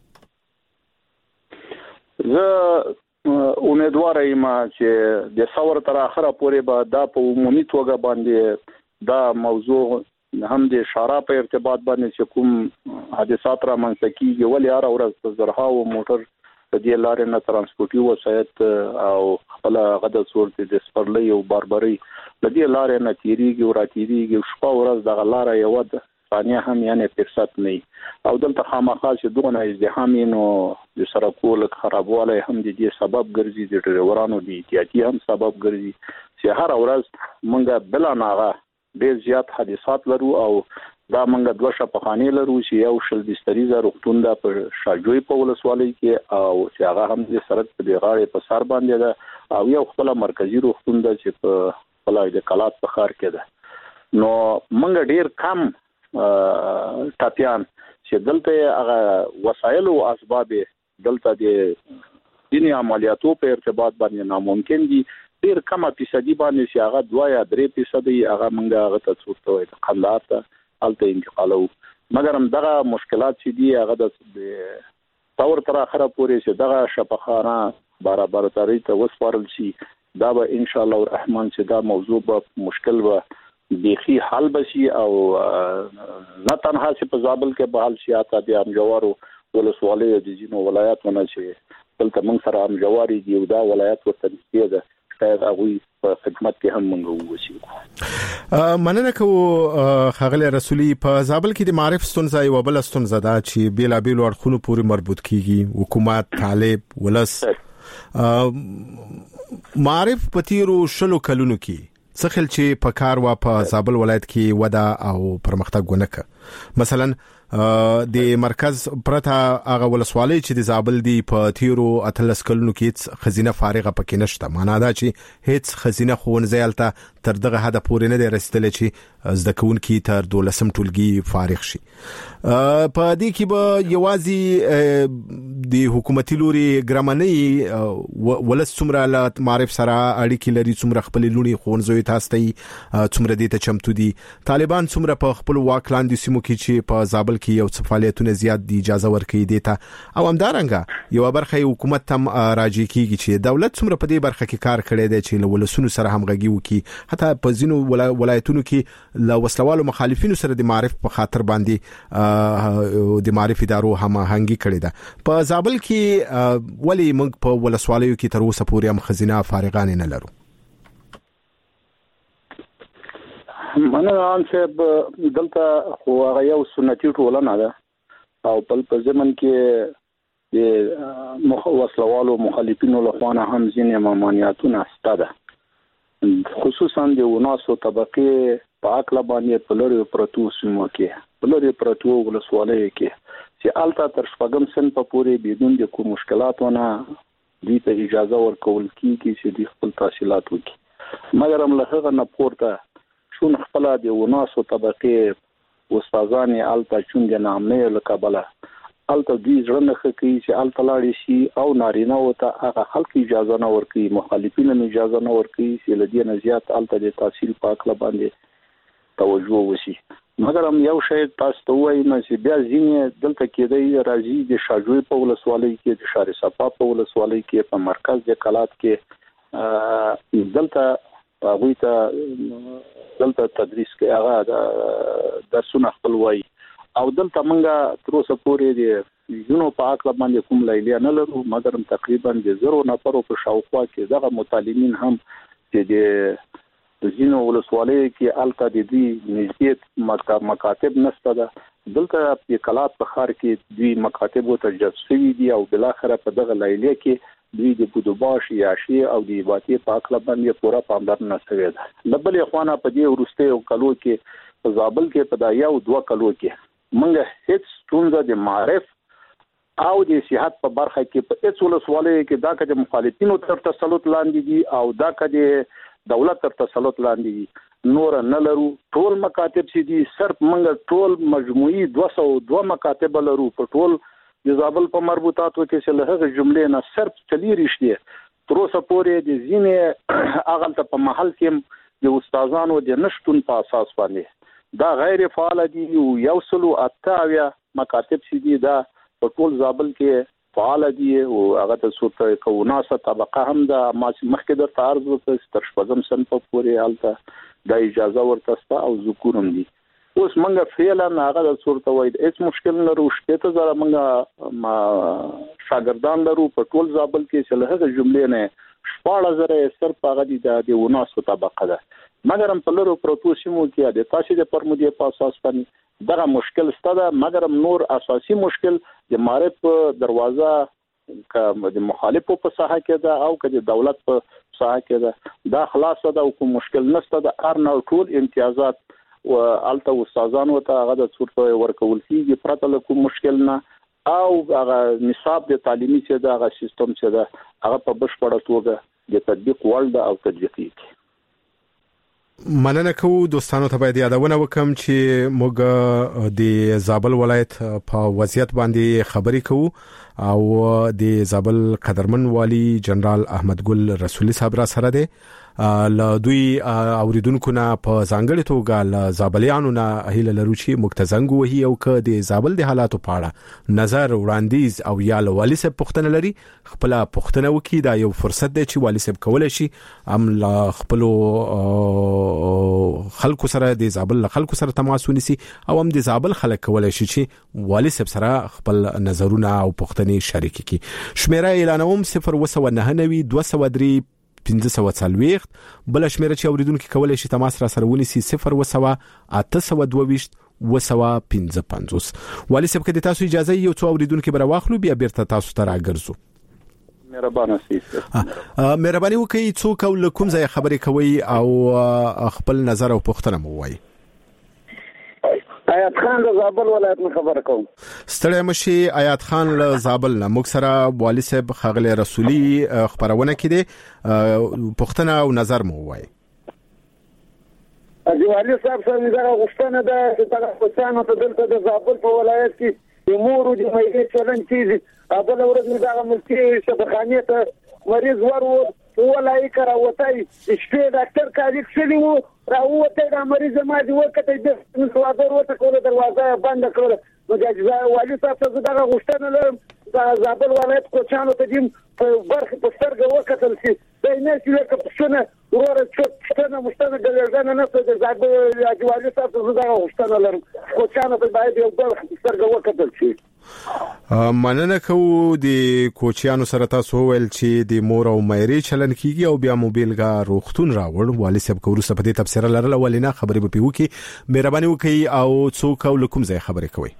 S7: زه امیدوار یم چې د څور تر اخره پورې به دا په عمومي توګه باندې دا موضوع هم د اشاره په ارتباط باندې چې کوم حادثات را منځته کیږي ولې هر ورځ په زرهاو موټر په دې لارې نه ترانسپورتي وسایط او خپل غد صورت د سپرلۍ او باربري په دې لارې نه تیریږي او را تیریږي شپه ورځ د غلاره یو د ثانیه هم یعنی فرصت نه او دلته خامخا چې دغه ازدحام نو د سرکول خرابواله هم د دې سبب ګرځي د ډرایورانو د احتیاطي هم سبب ګرځي چې هر ورځ مونږه بلا ناغه ډېر زیات حادثات لرو او دا مونږه دوه شپخانې لرو چې یو شل بستریزه روغتون د پر شاجوی په ولسوالۍ کې او چې هغه هم د سرک په غاړې په سر باندې ده او یو خپل مرکزی روغتون ده چې په خلای د کلات په خار کې ده نو مونږ ډېر کم ټاپیان چې دلته هغه وسایل او اسباب دلته د دیني عملیاتو په ارتباط باندې ناممکن دي ډیر کم فیصدي باندې چې هغه دوه یا درې فیصدي هغه منګه هغه ته څوته وي قندهار ته الته انتقالو مګر هم دغه مشکلات چې دي هغه د تور تر اخره پورې چې دغه شفاخانه برابر ترې ته وسپارل شي دا به ان شاء الله الرحمن چې دا موضوع به مشکل به بيخي حل بشي او نه تنها چې په زابل کې به حل شي اته د امجوارو ولسوالۍ د جنو ولایتونه چې دلته موږ سره امجواري دی دا ولایت ورته نږدې ده شاید هغه په خدمت کې هم موږ وشو.
S2: مننه کوم خغل رسولي په زابل کې د معرف ستونزه یو بل ستونزه ده چې بیل بیل ورخونو پورې مربوط کیږي حکومت طالب ولس معرف پتیرو شلو کلونو کې څخل چې په کار وا په زابل ولایت کې ودا او پرمختګ ونکړه مثلا د مرکز پرته هغه ولسوالۍ چې د زابل دی په تیرو اتلس کلونو کې خزینه فارغه پکې نشته معنا دا چې هیڅ خزینه خونځه الته تر دغه حد پورې نه رسیدل چې زده کوونکي تر دولسم ټولګي فارغ شي په دې کې به یوازې د حکومتي لوري ګرامنۍ ولس څومره له معرف سره اړیکې لري څومره خپل لوري خونځوي تاسو ته څومره دې ته چمتو دي طالبان څومره په خپل واکلاندې سیمو کې چې په زابل کې یو څه فعالیتونه زیات دي اجازه ورکړي دي ته او همدارنګه یو برخه حکومت تم راځي کیږي چې دولت څومره په دې برخه کې کار کړی دی چې له ولسونو سره همغږي وکړي حتی په ځینو ولایتونو کې له وسلوالو مخالفینو سره د معرف په خاطر باندې د معرف ادارو هماهنګي کړې ده په زابل کې ولی موږ په ولسوالیو کې تر اوسه پورې هم خزینه فارغان نه لرو.
S7: مننه ان صاحب دلته خو هغه یو سنتي ټولنه ده او بل په ځمن کې د مخ وسلوالو مخالفینو لخوا هم ځینې ممانعتونه ستاده خصوصا د وناسو طبقه په اکل باندې په لوري پروتو سیمو کې په لوري پروتو ولسوالۍ کې چې الته تر شپږم سن په پورې بدون د کوم مشکلاتونه دوی ته اجازه ورکول کیږي چې د خپل تحصیلات وکړي مګر هم له هغه نه پورته شون خپل د وناسو طبقه استادان الته چون د نامې لقبله الته دوی ځړنه کوي چې الته لاړ شي او نارینه او ته هغه خلک اجازه نه ورکوي مخالفین اجازه نه ورکوي چې لدی نه زیات الته د تحصیل پاک ل باندې توجه وشي مګر هم یو شی تاسو ته وایي چې بیا ځینې دلته کېدای راځي د شاجوی په ولسوالۍ کې د شاري صفا په ولسوالۍ کې په مرکز د کلات کې دلته هغه ته دلته تدریس کې هغه درسونه خپل وایي او دلته موږ تر اوسه پورې د یونو په اکل باندې کوم لیلیه نه لرو مګر تقریبا د زرو نفرو په شاوخوا کې دغه متعلمین هم چې د ځینو ولسوالۍ کې الته د دې نږدې مکاتب نشته ده دلته په کلات په خار کې دوی مکاتب او تجسوي دي او بل اخره په دغه لیلیه کې دوی د بودوباش یاشي او د باتی په اکل باندې پورا پاملرنه شوې ده لبل اخوانه په دې ورسته کلو کې په زابل کې په دایا او دوه کلو کې منګه هیڅ ستونزه د معرف او د صحت په برخه کې په هیڅ ولسوالۍ کې دا کده مخالفینو تر تسلط لاندې دي او دا کده دولت تر تسلط لاندې دي نور نه لرو ټول مکاتب سي دي صرف منګه ټول مجموعي دوه سوه دوه مکاتب لرو په ټول د زابل په مربوطاتو کې چې له هغه جملې نه صرف چلی رښتیا تر اوسه پورې د زینې اغلته په محل کې د استادانو د نشټون په اساس باندې دا غیر فعال دي او یو سلو اتاویا مکاتب سي دي دا په ټول زابل کې فعال دي او هغه ته صورت کوناسه طبقه هم دا مخکې د تعرض وکړ تر شپږم سن په پورې حالت د اجازه ورتسته او ذکورم دي اوس منګه فعلا هغه د صورت وای هیڅ مشکل نه روشته ته زره منګه شاګردان لرو په ټول زابل کې چې له هغه جملې نه شپږ زره صرف هغه دي د وناسو طبقه ده مګر هم په لورو پروتو سیمو کې د تاسو د پرمودي په اساس باندې دغه مشکل ستده مګر هم نور اساسي مشکل د معرف دروازه ک د مخالفو په ساحه کې ده او ک د دولت په ساحه کې ده دا خلاص ده او کوم مشکل نشته د ار نه ټول امتیازات او الته استادانو ته هغه د صورت ورکول کیږي پرته له کوم مشکل نه او هغه نصاب د تعلیمي چې دا هغه سیستم چې دا هغه په بشپړه توګه د تطبیق وړ ده او تطبیقي
S2: مننه کوو دوستانو ته باید یادونه وکم چې موږ د زابل ولایت په وضعیت باندې خبرې کوو او د زابل قدرمن والی جنرال احمد ګل رسولي صاحب را سره دی ل دوی اوریدونکو نه په ځانګړي توګه ل زابلیانو نه هیله لرو چې مکتزنګ وهي او ک د زابل د حالاتو په اړه نظر وړاندیز او یا ل والی صاحب پوښتنه لري خپل پوښتنه وکي دا یو فرصت دی چې والی صاحب کولای شي ام ل خپل خلکو سره د زابل خلکو سره تماس ونیسي او هم د زابل خلک کولای شي چې والی صاحب سره خپل نظرونه او پوښتنې شریک کړي شمیره اعلانوم صفر وسو نه نوي دوه سوه درې پنځه سوه څلوېښت بل شمیره چې اوریدونکو کولای شي تماس را سره ونیسي صفر وسو اته سوه دوه ویشت وسو پنځه پنځوس والی صاحب کې تاسو اجازه یو څو اوریدونکو بر واخلو بیا بیرته تاسو ته راګرځو
S7: مهربانه سي
S2: مهرباني وکړئ څوک او کوم ځای خبرې کوي او خپل نظر او پوښتنه مو وایي
S4: آیات خان له زابل ولایت نه خبر کوم
S2: ستړی مشي آیات خان له زابل نه موږ سره والی صاحب خغلی رسولي خبرونه کړي پوښتنه او نظر مو وایي
S6: اځي والی صاحب سره دا غوښتنه ده چې تاسو څنګه ته دلته د زابل په ولایت کې د مور او د مېږي چلن کیږي ابل ورځ دا ملکی شبخانه ته مریض ورو ولای کرا وتای شپې ډاکټر کاږي کلی وو راوته دا مریض ما دی وکړه د دروازه ورته کوله دروازه بند کړه نو د اجازه والی تاسو دا غوښتنه لرم دا زابل ولایت کوچانو ته دیم په برخه په سترګه وکړل شي دا نه چې لکه څنګه ورور څنګه مستند دلګنه نه څه د زابل والی تاسو دا غوښتنه لرم کوچانو ته باید یو برخه په سترګه وکړل شي
S2: مننه کوو د کوچیانو سره تاسو ویل چې د مور او مېرې چلن کیږي او بیا موبایلګه روختون راوړ والي صاحب کو ورسره په دې تفسیر لرله ولینا خبرې به پیو کی مهرباني وکړئ او څوک او کوم ځای خبرې کوي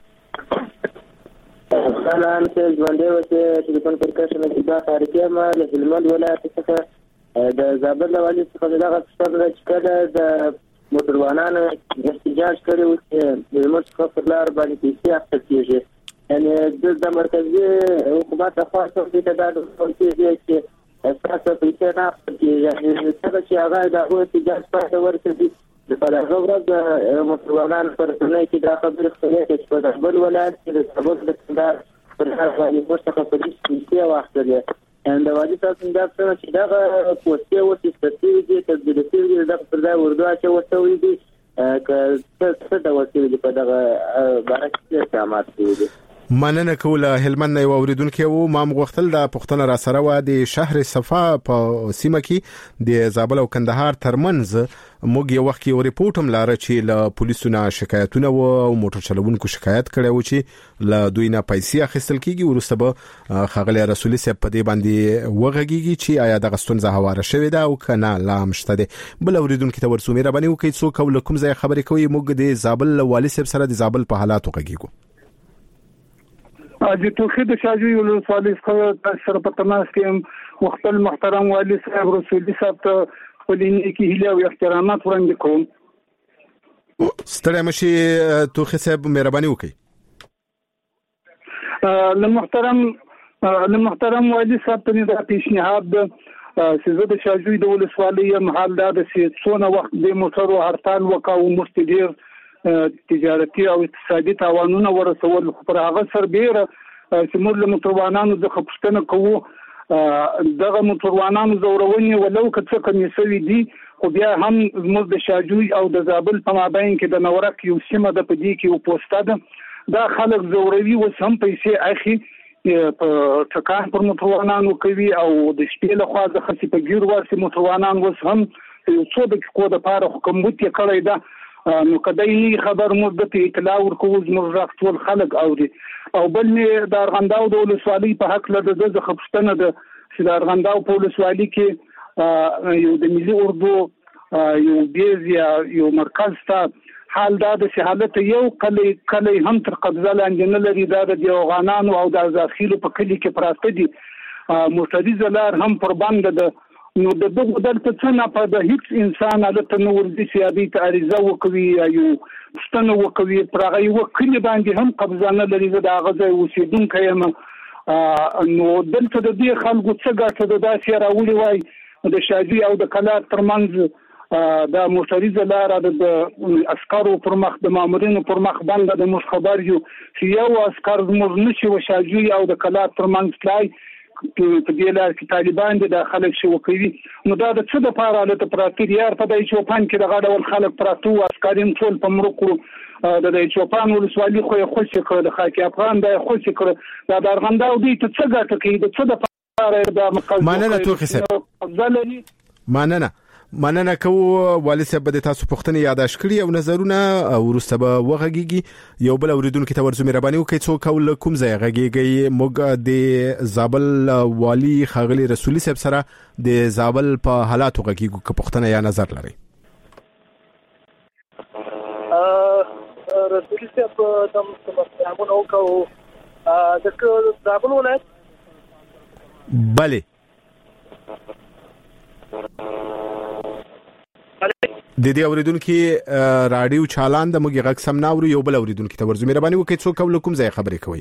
S8: سلام ته ژوندې وته چې په پرکاشن کې دا تاریخي ما له هلمند ولایت څخه د زابل والي څخه دغه څه چې کله د موټروانانو احتجاج کړي و چې د موټر په لار باندې پیسې اخیستل کیږي یعنی د مرکزي حکومت خاصه د تدارک کوي چې اساسه پیسې نه اخیستل کیږي یعنی څنګه چې هغه د احتجاج په ورته د فلغه ورځ د موټروانانو پر څنګه چې دا خبره خپله چې په دبل ولایت کې د سبب د کندهار پر هغه باندې ورته په دې پیسې واخلې and the wali tاسو دا څنګه چې دا پوسټي او تستوي دي تدبیري دي دا پر دا وردا چې وته دي که څه دا وسیله په دغه باره کې استعمال کیږي
S2: مننه کوله هلمند یو اوریدونکو وو ما مغختل د پښتون را سره و د شهر صفا په سیمه کې د زابل او کندهار ترمنځ موږ یو وخت کې یو ریپورت هم لاره چې له پولیسونو شکایتونه و او موټر چلوونکو شکایت کړي و چې له دوی نه پیسې اخیستل کیږي ورسته به خغلی رسولي صاحب په دې باندې وغږیږي چې آیا د غستون زهواره شوی دا او کنه لا مشته دي بل اوریدونکو ته ورسو مهرباني وکړئ څوک او کوم ځای خبرې کوي موږ د زابل والي صاحب سره د زابل په حالاتو غږیږو
S9: د توخید شاجوی ولسوالۍ څخه سره په تماس کې خپل محترم والي صاحب رسولي صاحب ته خپل نیکی هیله او احترامات وړاندې کوم
S2: ستړی مشي توخید صاحب مهرباني وکړئ
S9: له محترم له محترم والي صاحب ته دا پیشنهاد چې زه د شاجوی د ولسوالۍ محل دا د څونه وخت د موټرو هړتال وکاو مستدیر تجارتي او اقتصادي تاوانونه ورسول پر هغه سربېره چې موږ له موټروانانو څخه پوښتنه کوو دغه موټروانانو زورونې ولو که څه کمې شوي دي خو بیا هم زموږ د شاجوی او د زابل په مابین کې د نورک یو سیمه ده په دې کې یو پوسټه ده دا خلک زوروي اوس هم پیسې اخلي په ټکان پر موټروانانو کوي او د شپې لخوا د خسي په ګیر ورسي موټروانان اوس هم یو څو دقیقو دپاره حکومت یې کړی ده نو کدی خبر مو د اطلاع ورکوو زموږ راټول خلک اوري او بل مې د ارغنداو د ولسوالۍ په حق له د د خپشتنه د چې د ارغنداو په ولسوالۍ کې یو د ملي اردو یو بیز یا یو مرکز ته حال دا د حالت یو کلی کلی هم تر قبضه لاندې نه لري دا د یوغانانو او د ځاخیلو په کلی کې پراته دي موټری زلار هم پر باندې د نو د دغه دلته څنګه په د هیڅ انسان الته نو وردي سیادي ته اړیزه وکوي یو ستنه وکوي پرغه یو کلی باندې هم قبضه نه لري دا غزه اوسیدونکو یم نو دلته د دې خلکو څه ګټه ده داسې راولي وای د شاجوی او د کلات ترمنځ د موټری زلار د عسکرو پر مخ د مامورینو پر مخ باندې د مش خبر یو چې یو عسكر زموږ نشي و شاجوی او د کلات ترمنځ تلای په دې لار کې طالبان دي د خلک شو کوي نو دا د څه د پاره له پراتیر یار په دای چوپان کې د غاډول خلک پراتو عسکرین ټول په مرکو د دای چوپان ولسوالۍ خو خوش کړ د خاکی افغان د خوش کړ دا د ارغنداو دي ته څه ګټه کوي د څه د پاره د مقصد
S2: مننه توخی صاحب مننه مننه کوو والي صاحب د تاسو پوښتنه یاداش کړی او نظرونه ورسته به وغږیږي یو بل اوریدونکو ته ورزو مهرباني وکړئ څوک ول کوم ځای غږیږي موږ د زابل والي خغلی رسولي صاحب سره د زابل په حالاتو غږیږو که پوښتنه یا نظر لري
S10: ا رسولي صاحب تم سمونه وکاو د زابل ولایت
S2: بله د دې اوریدونکو رادیو چالان د موږ غږ سم ناورو یو بل اوریدونکو ته ورزو مهرباني وکړئ څوک ول کوم ځای خبرې کوي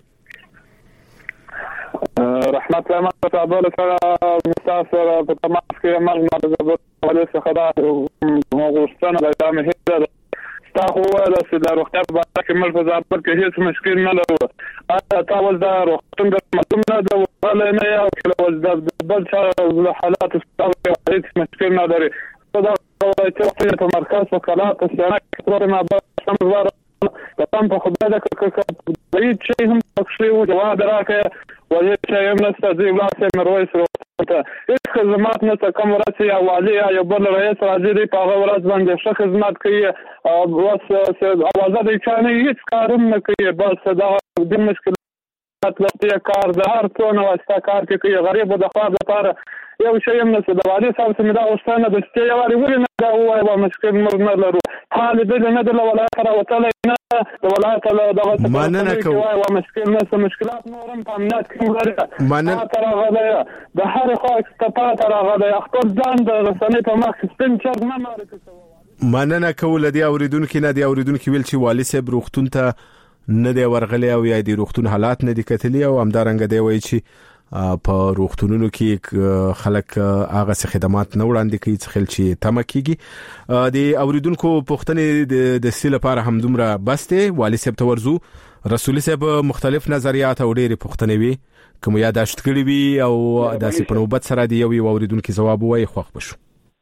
S11: رحمت الله تعالی سره مسافر په تماس کې مل ما د زبر ولې څخه دا موغوستانه د جامع هدا تاسو ولا چې د روغتیا په اړه کې مل په ځابر کې هیڅ مشکل نه لرو اته تاسو د روغتیا د معلومه د ولا نه یو کله د بل څه حالات ستاسو هیڅ مشکل نه لري دا چې په مرکز په کلات سره کې ما به سم زار تم په خدای د کوي چې هم پښې او جواب راکې ولې چې هم نستازي واسه مروي سره هیڅ خدمات نه کوم راځي او والي یا بل رئیس راځي په هغه ورځ باندې ښه خدمات کوي او واس اوازه د چانه هیڅ کارم نه کوي بس دا د مشکل د کار د هر څونه واسطه کار کوي غریب د خپل لپاره یو شی هم نشته د والي صاحب سره دا غوښتنه د چې یو ولې نه دا وایي مشکل نه لرو حال دې نه د ولایت سره وتلې نه د ولایت له دغه
S2: مننه کوم
S11: وایي مشکل نه مشکلات نورم په امنیت کې لري
S2: مننه
S11: تر هغه د هر خوا استفاده تر هغه خپل ځان د رسنۍ په مخ سپین چر نه مارکه
S2: مننه کول دی اوریدونکو نه دی اوریدونکو ویل چې والي صاحب روغتون ته نه دی ورغلی او یا د روغتون حالات نه دي کتلی او همدارنګ دی وایي چې په روغتونونو کې خلک هغه څه خدمات نه وړاندې کوي چې خل چې تم کیږي د اوریدونکو پوښتنې د سیل لپاره هم دومره بس دی والي صاحب ته ورزو رسولي صاحب مختلف نظریات او ډېری پوښتنې وي کوم یاداشت کړی وي او داسې په نوبت سره دی یو اوریدونکو جواب وایي خوښ بشو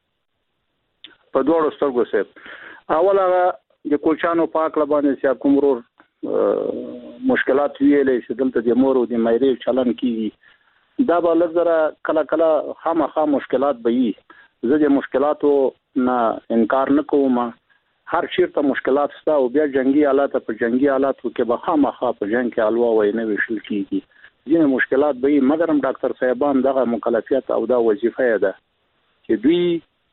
S7: په دوړو سترګو صاحب اول هغه د کوچانو پاک لبانې چې کومرور مشکلات ویلې چې دلته د مور او د مېرې چلن کیږي دا به لږه کله کله خامخا مشکلات به وي زه د مشکلاتو نه انکار نه کوم هر چیرته مشکلات شته او بیا جنگي حالات په جنگي حالاتو کې به خامخا په جنگ کې الوا وای نه وشل کیږي ځینې مشکلات به مګر هم ډاکټر صاحبان دغه مکلفیت او دا وظیفه ده چې دوی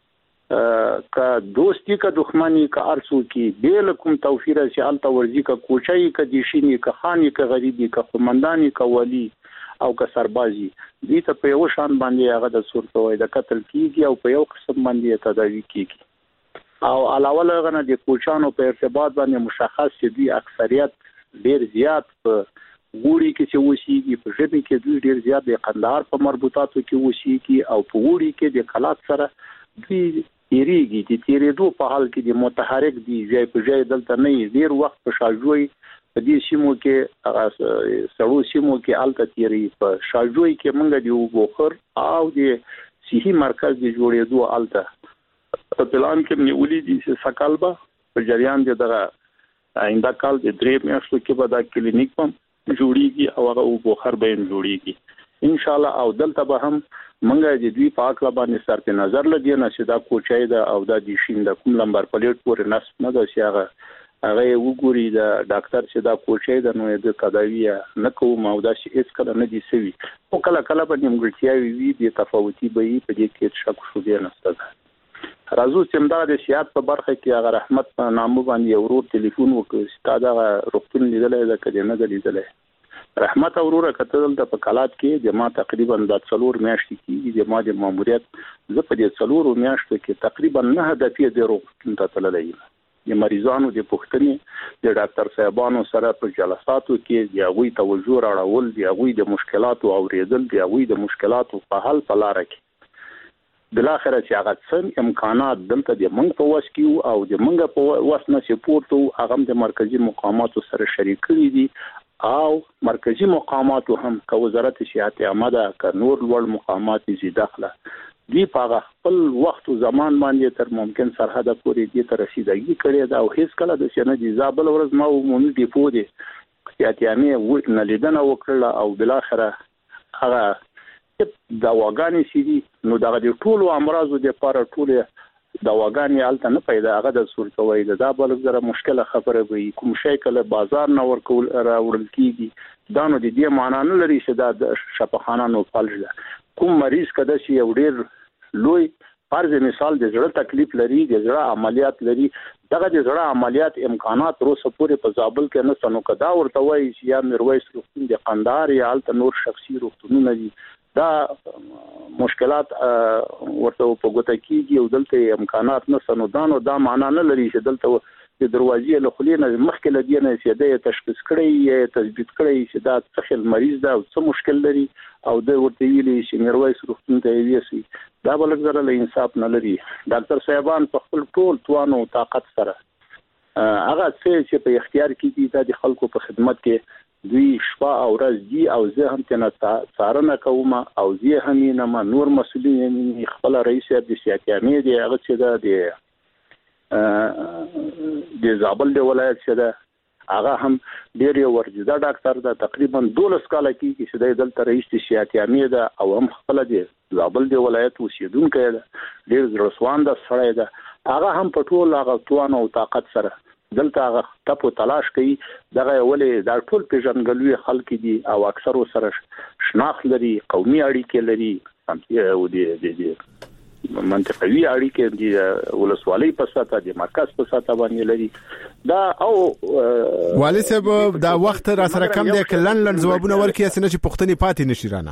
S7: کا دوستی کا دښمنی کا ارسو کی بیل کوم توفیر چې الته ورزي کا کوچای کا دیشینی کا خانی کا غریبی کا قومندانی کا ولی او کا سربازي دې ته په یو شان باندې هغه د صورت وای د قتل کیږي او په یو قسم باندې تداوی کیږي او علاوه له نه د کوچانو په ارتباط باندې مشخص چې دوی اکثریت ډیر زیات په وړي کې چې وسیږي په ژبه کې دوی ډیر زیات د قندهار په مربوطاتو کې وسیږي او په وړي کې د کلات سره دوی یریږي چې تیرېدو په حال کې د متحرک دی ځای په ځای دلته نه ډیر وخت په شاجوي په دې سیمو کې هغه سړو سیمو کې الته تیری په شاجوي کې منګه دی وبخر او د صحي مرکز دی جوړېدو الته په پلان کې نیولې دي چې سکالبا په جریان دي دغه آینده کال د درې میاشتو کې به دا کلینیک هم جوړیږي او هغه وبخر به جوړیږي ان شاء الله او دلته به هم منګه د دوی پاک لبانې سر په نظر لګي نه چې دا کوچای دا او دا د شین د کوم لمبر پلیټ پورې نس نه دا چې هغه هغه وګوري دا ډاکټر چې دا کوچای د نوې د تداوی نه کوم او دا چې هیڅ کله نه دي سوي او کله کله په نیمګړتیاوي وي د تفاوتي به په دې کې شک شو دی نه ستاسو راځو چې دا د سیاست په برخه کې هغه رحمت نامو باندې ورور ټلیفون وکړ چې دا د روغتون لیدلې ده کله نه لیدلې رحمت اوروره کتل د په کالات کې د ما تقریبا د څلور میاشتې کې د ما د ماموریت زه په دې څلور میاشتو کې تقریبا نه هدفي د روغتون ته تللې د مریضانو د پوښتنې د ډاکټر صاحبانو سره په جلساتو کې د هغوی توجه راوړل د هغوی د مشکلاتو اوریدل د هغوی د مشکلاتو په حل په لار کې بل اخر چې هغه څن امکانات دلته د منګ په واس کې او د منګ په واس نه سپورټ او هغه د مرکزی مقاماتو سره شریک کړي دي او مرکزی مقامات هم که وزارت صحت عامه ده که نور لوړ مقامات زی داخله دی په خپل وخت او زمان باندې تر ممکن سرحد پورې دي تر رسیدګي کړي دا او هیڅ کله د سینې دي زابل ورځ ما عمومي دی پوری صحت عامه و نه لیدنه وکړه او بل اخره هغه دا واګانی سي دي نو دا د ټولو امراضو د لپاره ټوله دواګانې الته نه پیدا هغه د صورت وای دا بل زره مشکله خبره وي کوم شی کله بازار نه ورکول راوړل کیږي دا نو د دې معنا نه لري چې دا د شفاخانه نو فلج کوم مریض کده شي یو ډیر لوی فرض مثال د زړه تکلیف لري د زړه عملیات لري دغه د زړه عملیات امکانات روسه پورې په زابل کې نه سنو کدا ورته وای چې یا میرویس روغتون د قندهار یا الته نور شخصي روغتونونه دي دا مشکلات ورته په ګوته کېږي او دلته امکانات نه سنودان او دا معنا نه لري چې دلته د دروازې له خلینو مخکې لدی نه چې د تشخیص کړي یا تثبیت کړي چې دا څخل مریض دا څه مشکل لري او د ورته ویلي چې میرویس روغتون ته ویسي دا بل زره له انصاف نه لري ډاکټر صاحبان په خپل ټول توانو طاقت سره هغه څه چې په اختیار کې دي د خلکو په خدمت کې دوی شپه او ورځ دي او زه هم تنه څارنه کوم او زه هم نه نور مسؤلین خپل رئیس د سیاستي امیر دی هغه چې دا دی د زابل د ولایت څخه هغه هم ډیر ورجدا ډاکټر دا تقریبا دولس کال کې چې دلته رئیس د سیاستي امیر دا او هم خپل دی زابل د ولایت اوسیدونکو دی ډیر ځرسوان د سړی دا هغه هم په ټول هغه توان او طاقت سره دلته هغه تاسو تلاش کوي دغه ولې دا ټول پیژنګلوي خلک دي او اکثر سره شناخت لري قومي اړیکې لري او د منطقوي اړیکې د ولسوالۍ په ساته د مرکز په ساته باندې لري دا او
S2: والي صاحب دا وخت را سره کم دی کلن لن جوابونه ورکړي چې نه پښتني پاتې نشي رانه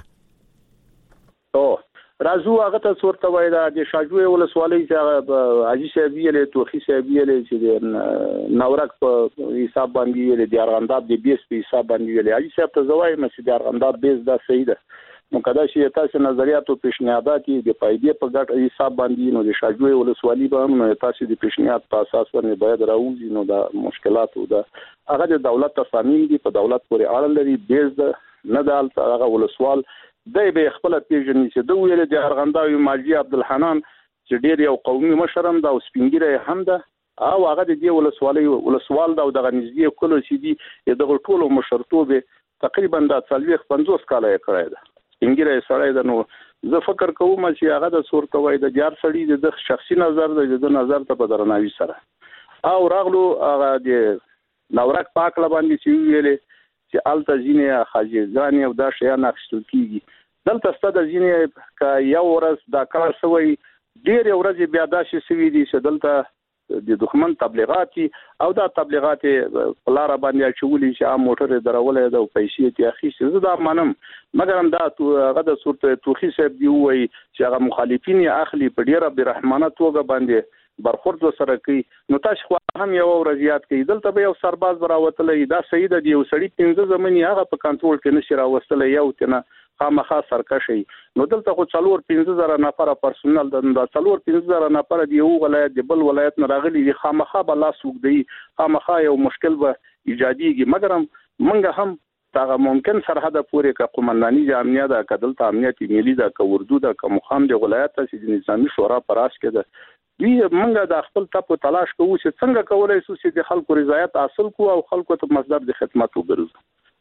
S7: او راځو هغه ته صورت وای دا د شاجوی ولسوالۍ چې حاجی صاحب یې توخی صاحب یې چې د نورک په حساب باندې یې د ارغنداب د بیس په حساب باندې یې حاجی صاحب ته زوای مې د ارغنداب بیس دا صحیح ده نو کدا چې تاسو نظریات او پیشنهادات د فائدې په ګټ حساب باندې نو د شاجوی ولسوالۍ باندې تاسو د پیشنهاد په اساس باندې باید راوځي نو دا مشکلات او دا هغه د دولت تصامیم دي په دولت پورې اړه لري بیس ده نه د هغه ولسوال دای به خپل پیژنې چې د ویل د ارغنداوي ماجی عبدالحنان چې ډیر یو قومي مشرم دا او سپینګری هم ده او هغه د دې ولسوالۍ ولسوال دا د غنځي کولو چې دی د ټولو مشرتوبه تقریبا د څلويخ پنځوس کال یې کړی ده سپینګری سړی ده نو زه فکر کوم چې هغه د صورت وای د جار سړی د شخصي نظر د نظر ته په درناوي سره او راغلو هغه د نورک پاک لباندې چې ویلې چې الته ځینې حاجیان او دا شیان اخیستل کیږي دلته ستاسو ځینې کا یو ورځ دا کار شوی ډیر ورځې بیا دا شي سوي دي چې دلته د دښمن تبلیغات او دا تبلیغات لار باندې چولې چې عام موټر درولې دا پیسې ته اخیستي زه دا منم مګر هم دا هغه د صورت توخی صاحب دی وای چې هغه مخالفین یې اخلي په ډیر برحمانه توګه باندې برخورد سره کوي نو تاسو خو هم یو ورزيات کوي دلته به یو سرباز براوتلې دا صحیح ده یو سړی پنځه زمونی هغه په کنټرول کې نشي راوستلې یو تنه خامخا سرکشي نو دلته خو څلور پنځه زره نفر پرسونل د څلور پنځه زره نفر دی یو ولایت د بل ولایت نه راغلي دي خامخا بلا سوق دی خامخا یو مشکل به ایجاديږي مګر منګه هم دا ممکن سرحد پورې کا قومنداني جامعه دا کدل ته امنیت ملي دا کا اردو دا کا مخام د ولایت ته چې نظامی شورا پراش کړه وی منګه د خپل تاسو تلاش کوو چې څنګه کولای شو چې د خلکو رضایت حاصل کوو او خلکو ته مصدر د خدمت وګرځو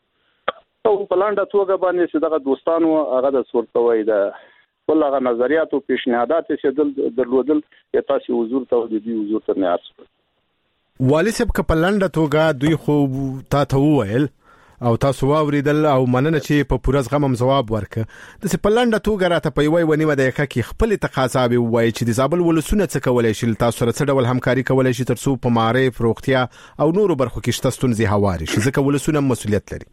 S7: او په لاندې توګه باندې چې دغه دوستانو هغه د صورت وای دا ول هغه نظریات او پیشنهادات چې درلودل یا تاسو حضور ته د دې حضور ته نه اړ
S2: والي صاحب ک په لاندې توګه دوی خو تا ته وویل او تاسو واوریدل او مننه چې په پوره غمم جواب ورک د سپلانډه توګه راته په وی ونی مده یک کی خپل تقاضا به وای چې د زابل ولسونه څه کولای شي تاسو سره څه ډول همکاري کولای شي ترڅو په معرف روغتیا او نورو برخو کې شته ستونزې هواري شي ځکه ولسونه مسولیت لري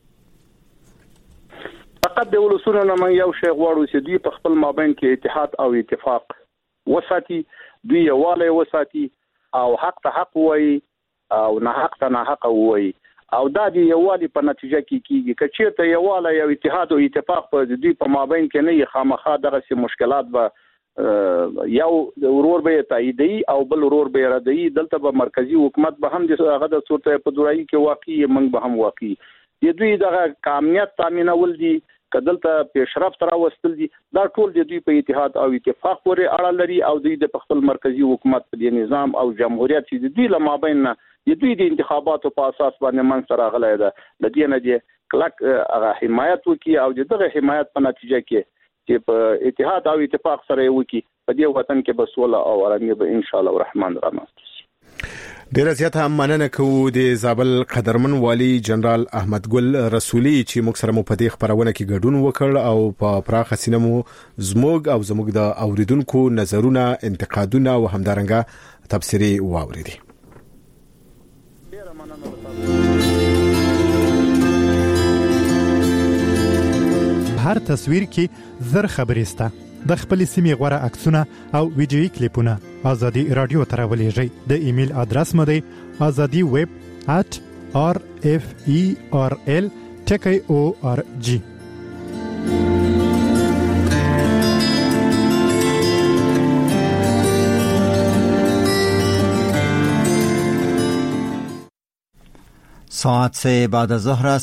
S7: فقط د ولسونه نه یو شی غواړو چې دوی په خپل مابین کې اتحاد او اتفاق وساتي دوی یواله وساتي او حق ته حق وای او نه حق ته نه حق وای او دا دی یوالي په نتیجه کې کیږي که چیرته یواله یو اتحاد او اتفاق په دوی په مابین کې نه خامخا دغه سي مشکلات به یو ورور به تاییدي او بل ورور به ردی دلته به مرکزی حکومت به هم د هغه د صورت په دورای کې واقعي منګ به هم واقعي د دوی دغه کامیت تامینول دي کدلته پیشرفت راوستل دي دا ټول د دوی په اتحاد او اتفاق پورې اړه لري او دوی د خپل مرکزی حکومت په نظام او جمهوریت چې دوی له مابین نه د دوی د انتخاباتو په اساس باندې منځ راغلی ده د دې نه دي کلک هغه حمایت وکي او دغه حمایت په نتیجه کې چې په اتحاد او اتفاق سره وکي په دې وطن کې به سوله او آرامي به ان شاء الله الرحمن رامات
S2: ډیر زیات هم مننه کوو د زابل قدرمن والی جنرال احمد ګل رسولي چې موږ سره مو په دې خبرونه کې ګډون وکړ او په پراخ سینمو زموږ او زموږ د اوریدونکو نظرونه انتقادونه او همدارنګه تبصري واوریدي
S12: هر تصویر کې زر خبرې سته د خپل سیمې غوړه عکسونه او ویډیوي کلیپونه ازادي رادیو ته راولېږئ د ایمیل ادرس مو دی azadi web at r f e r l ټکی او ار جی
S13: ساعت سه بعد از ظهر است.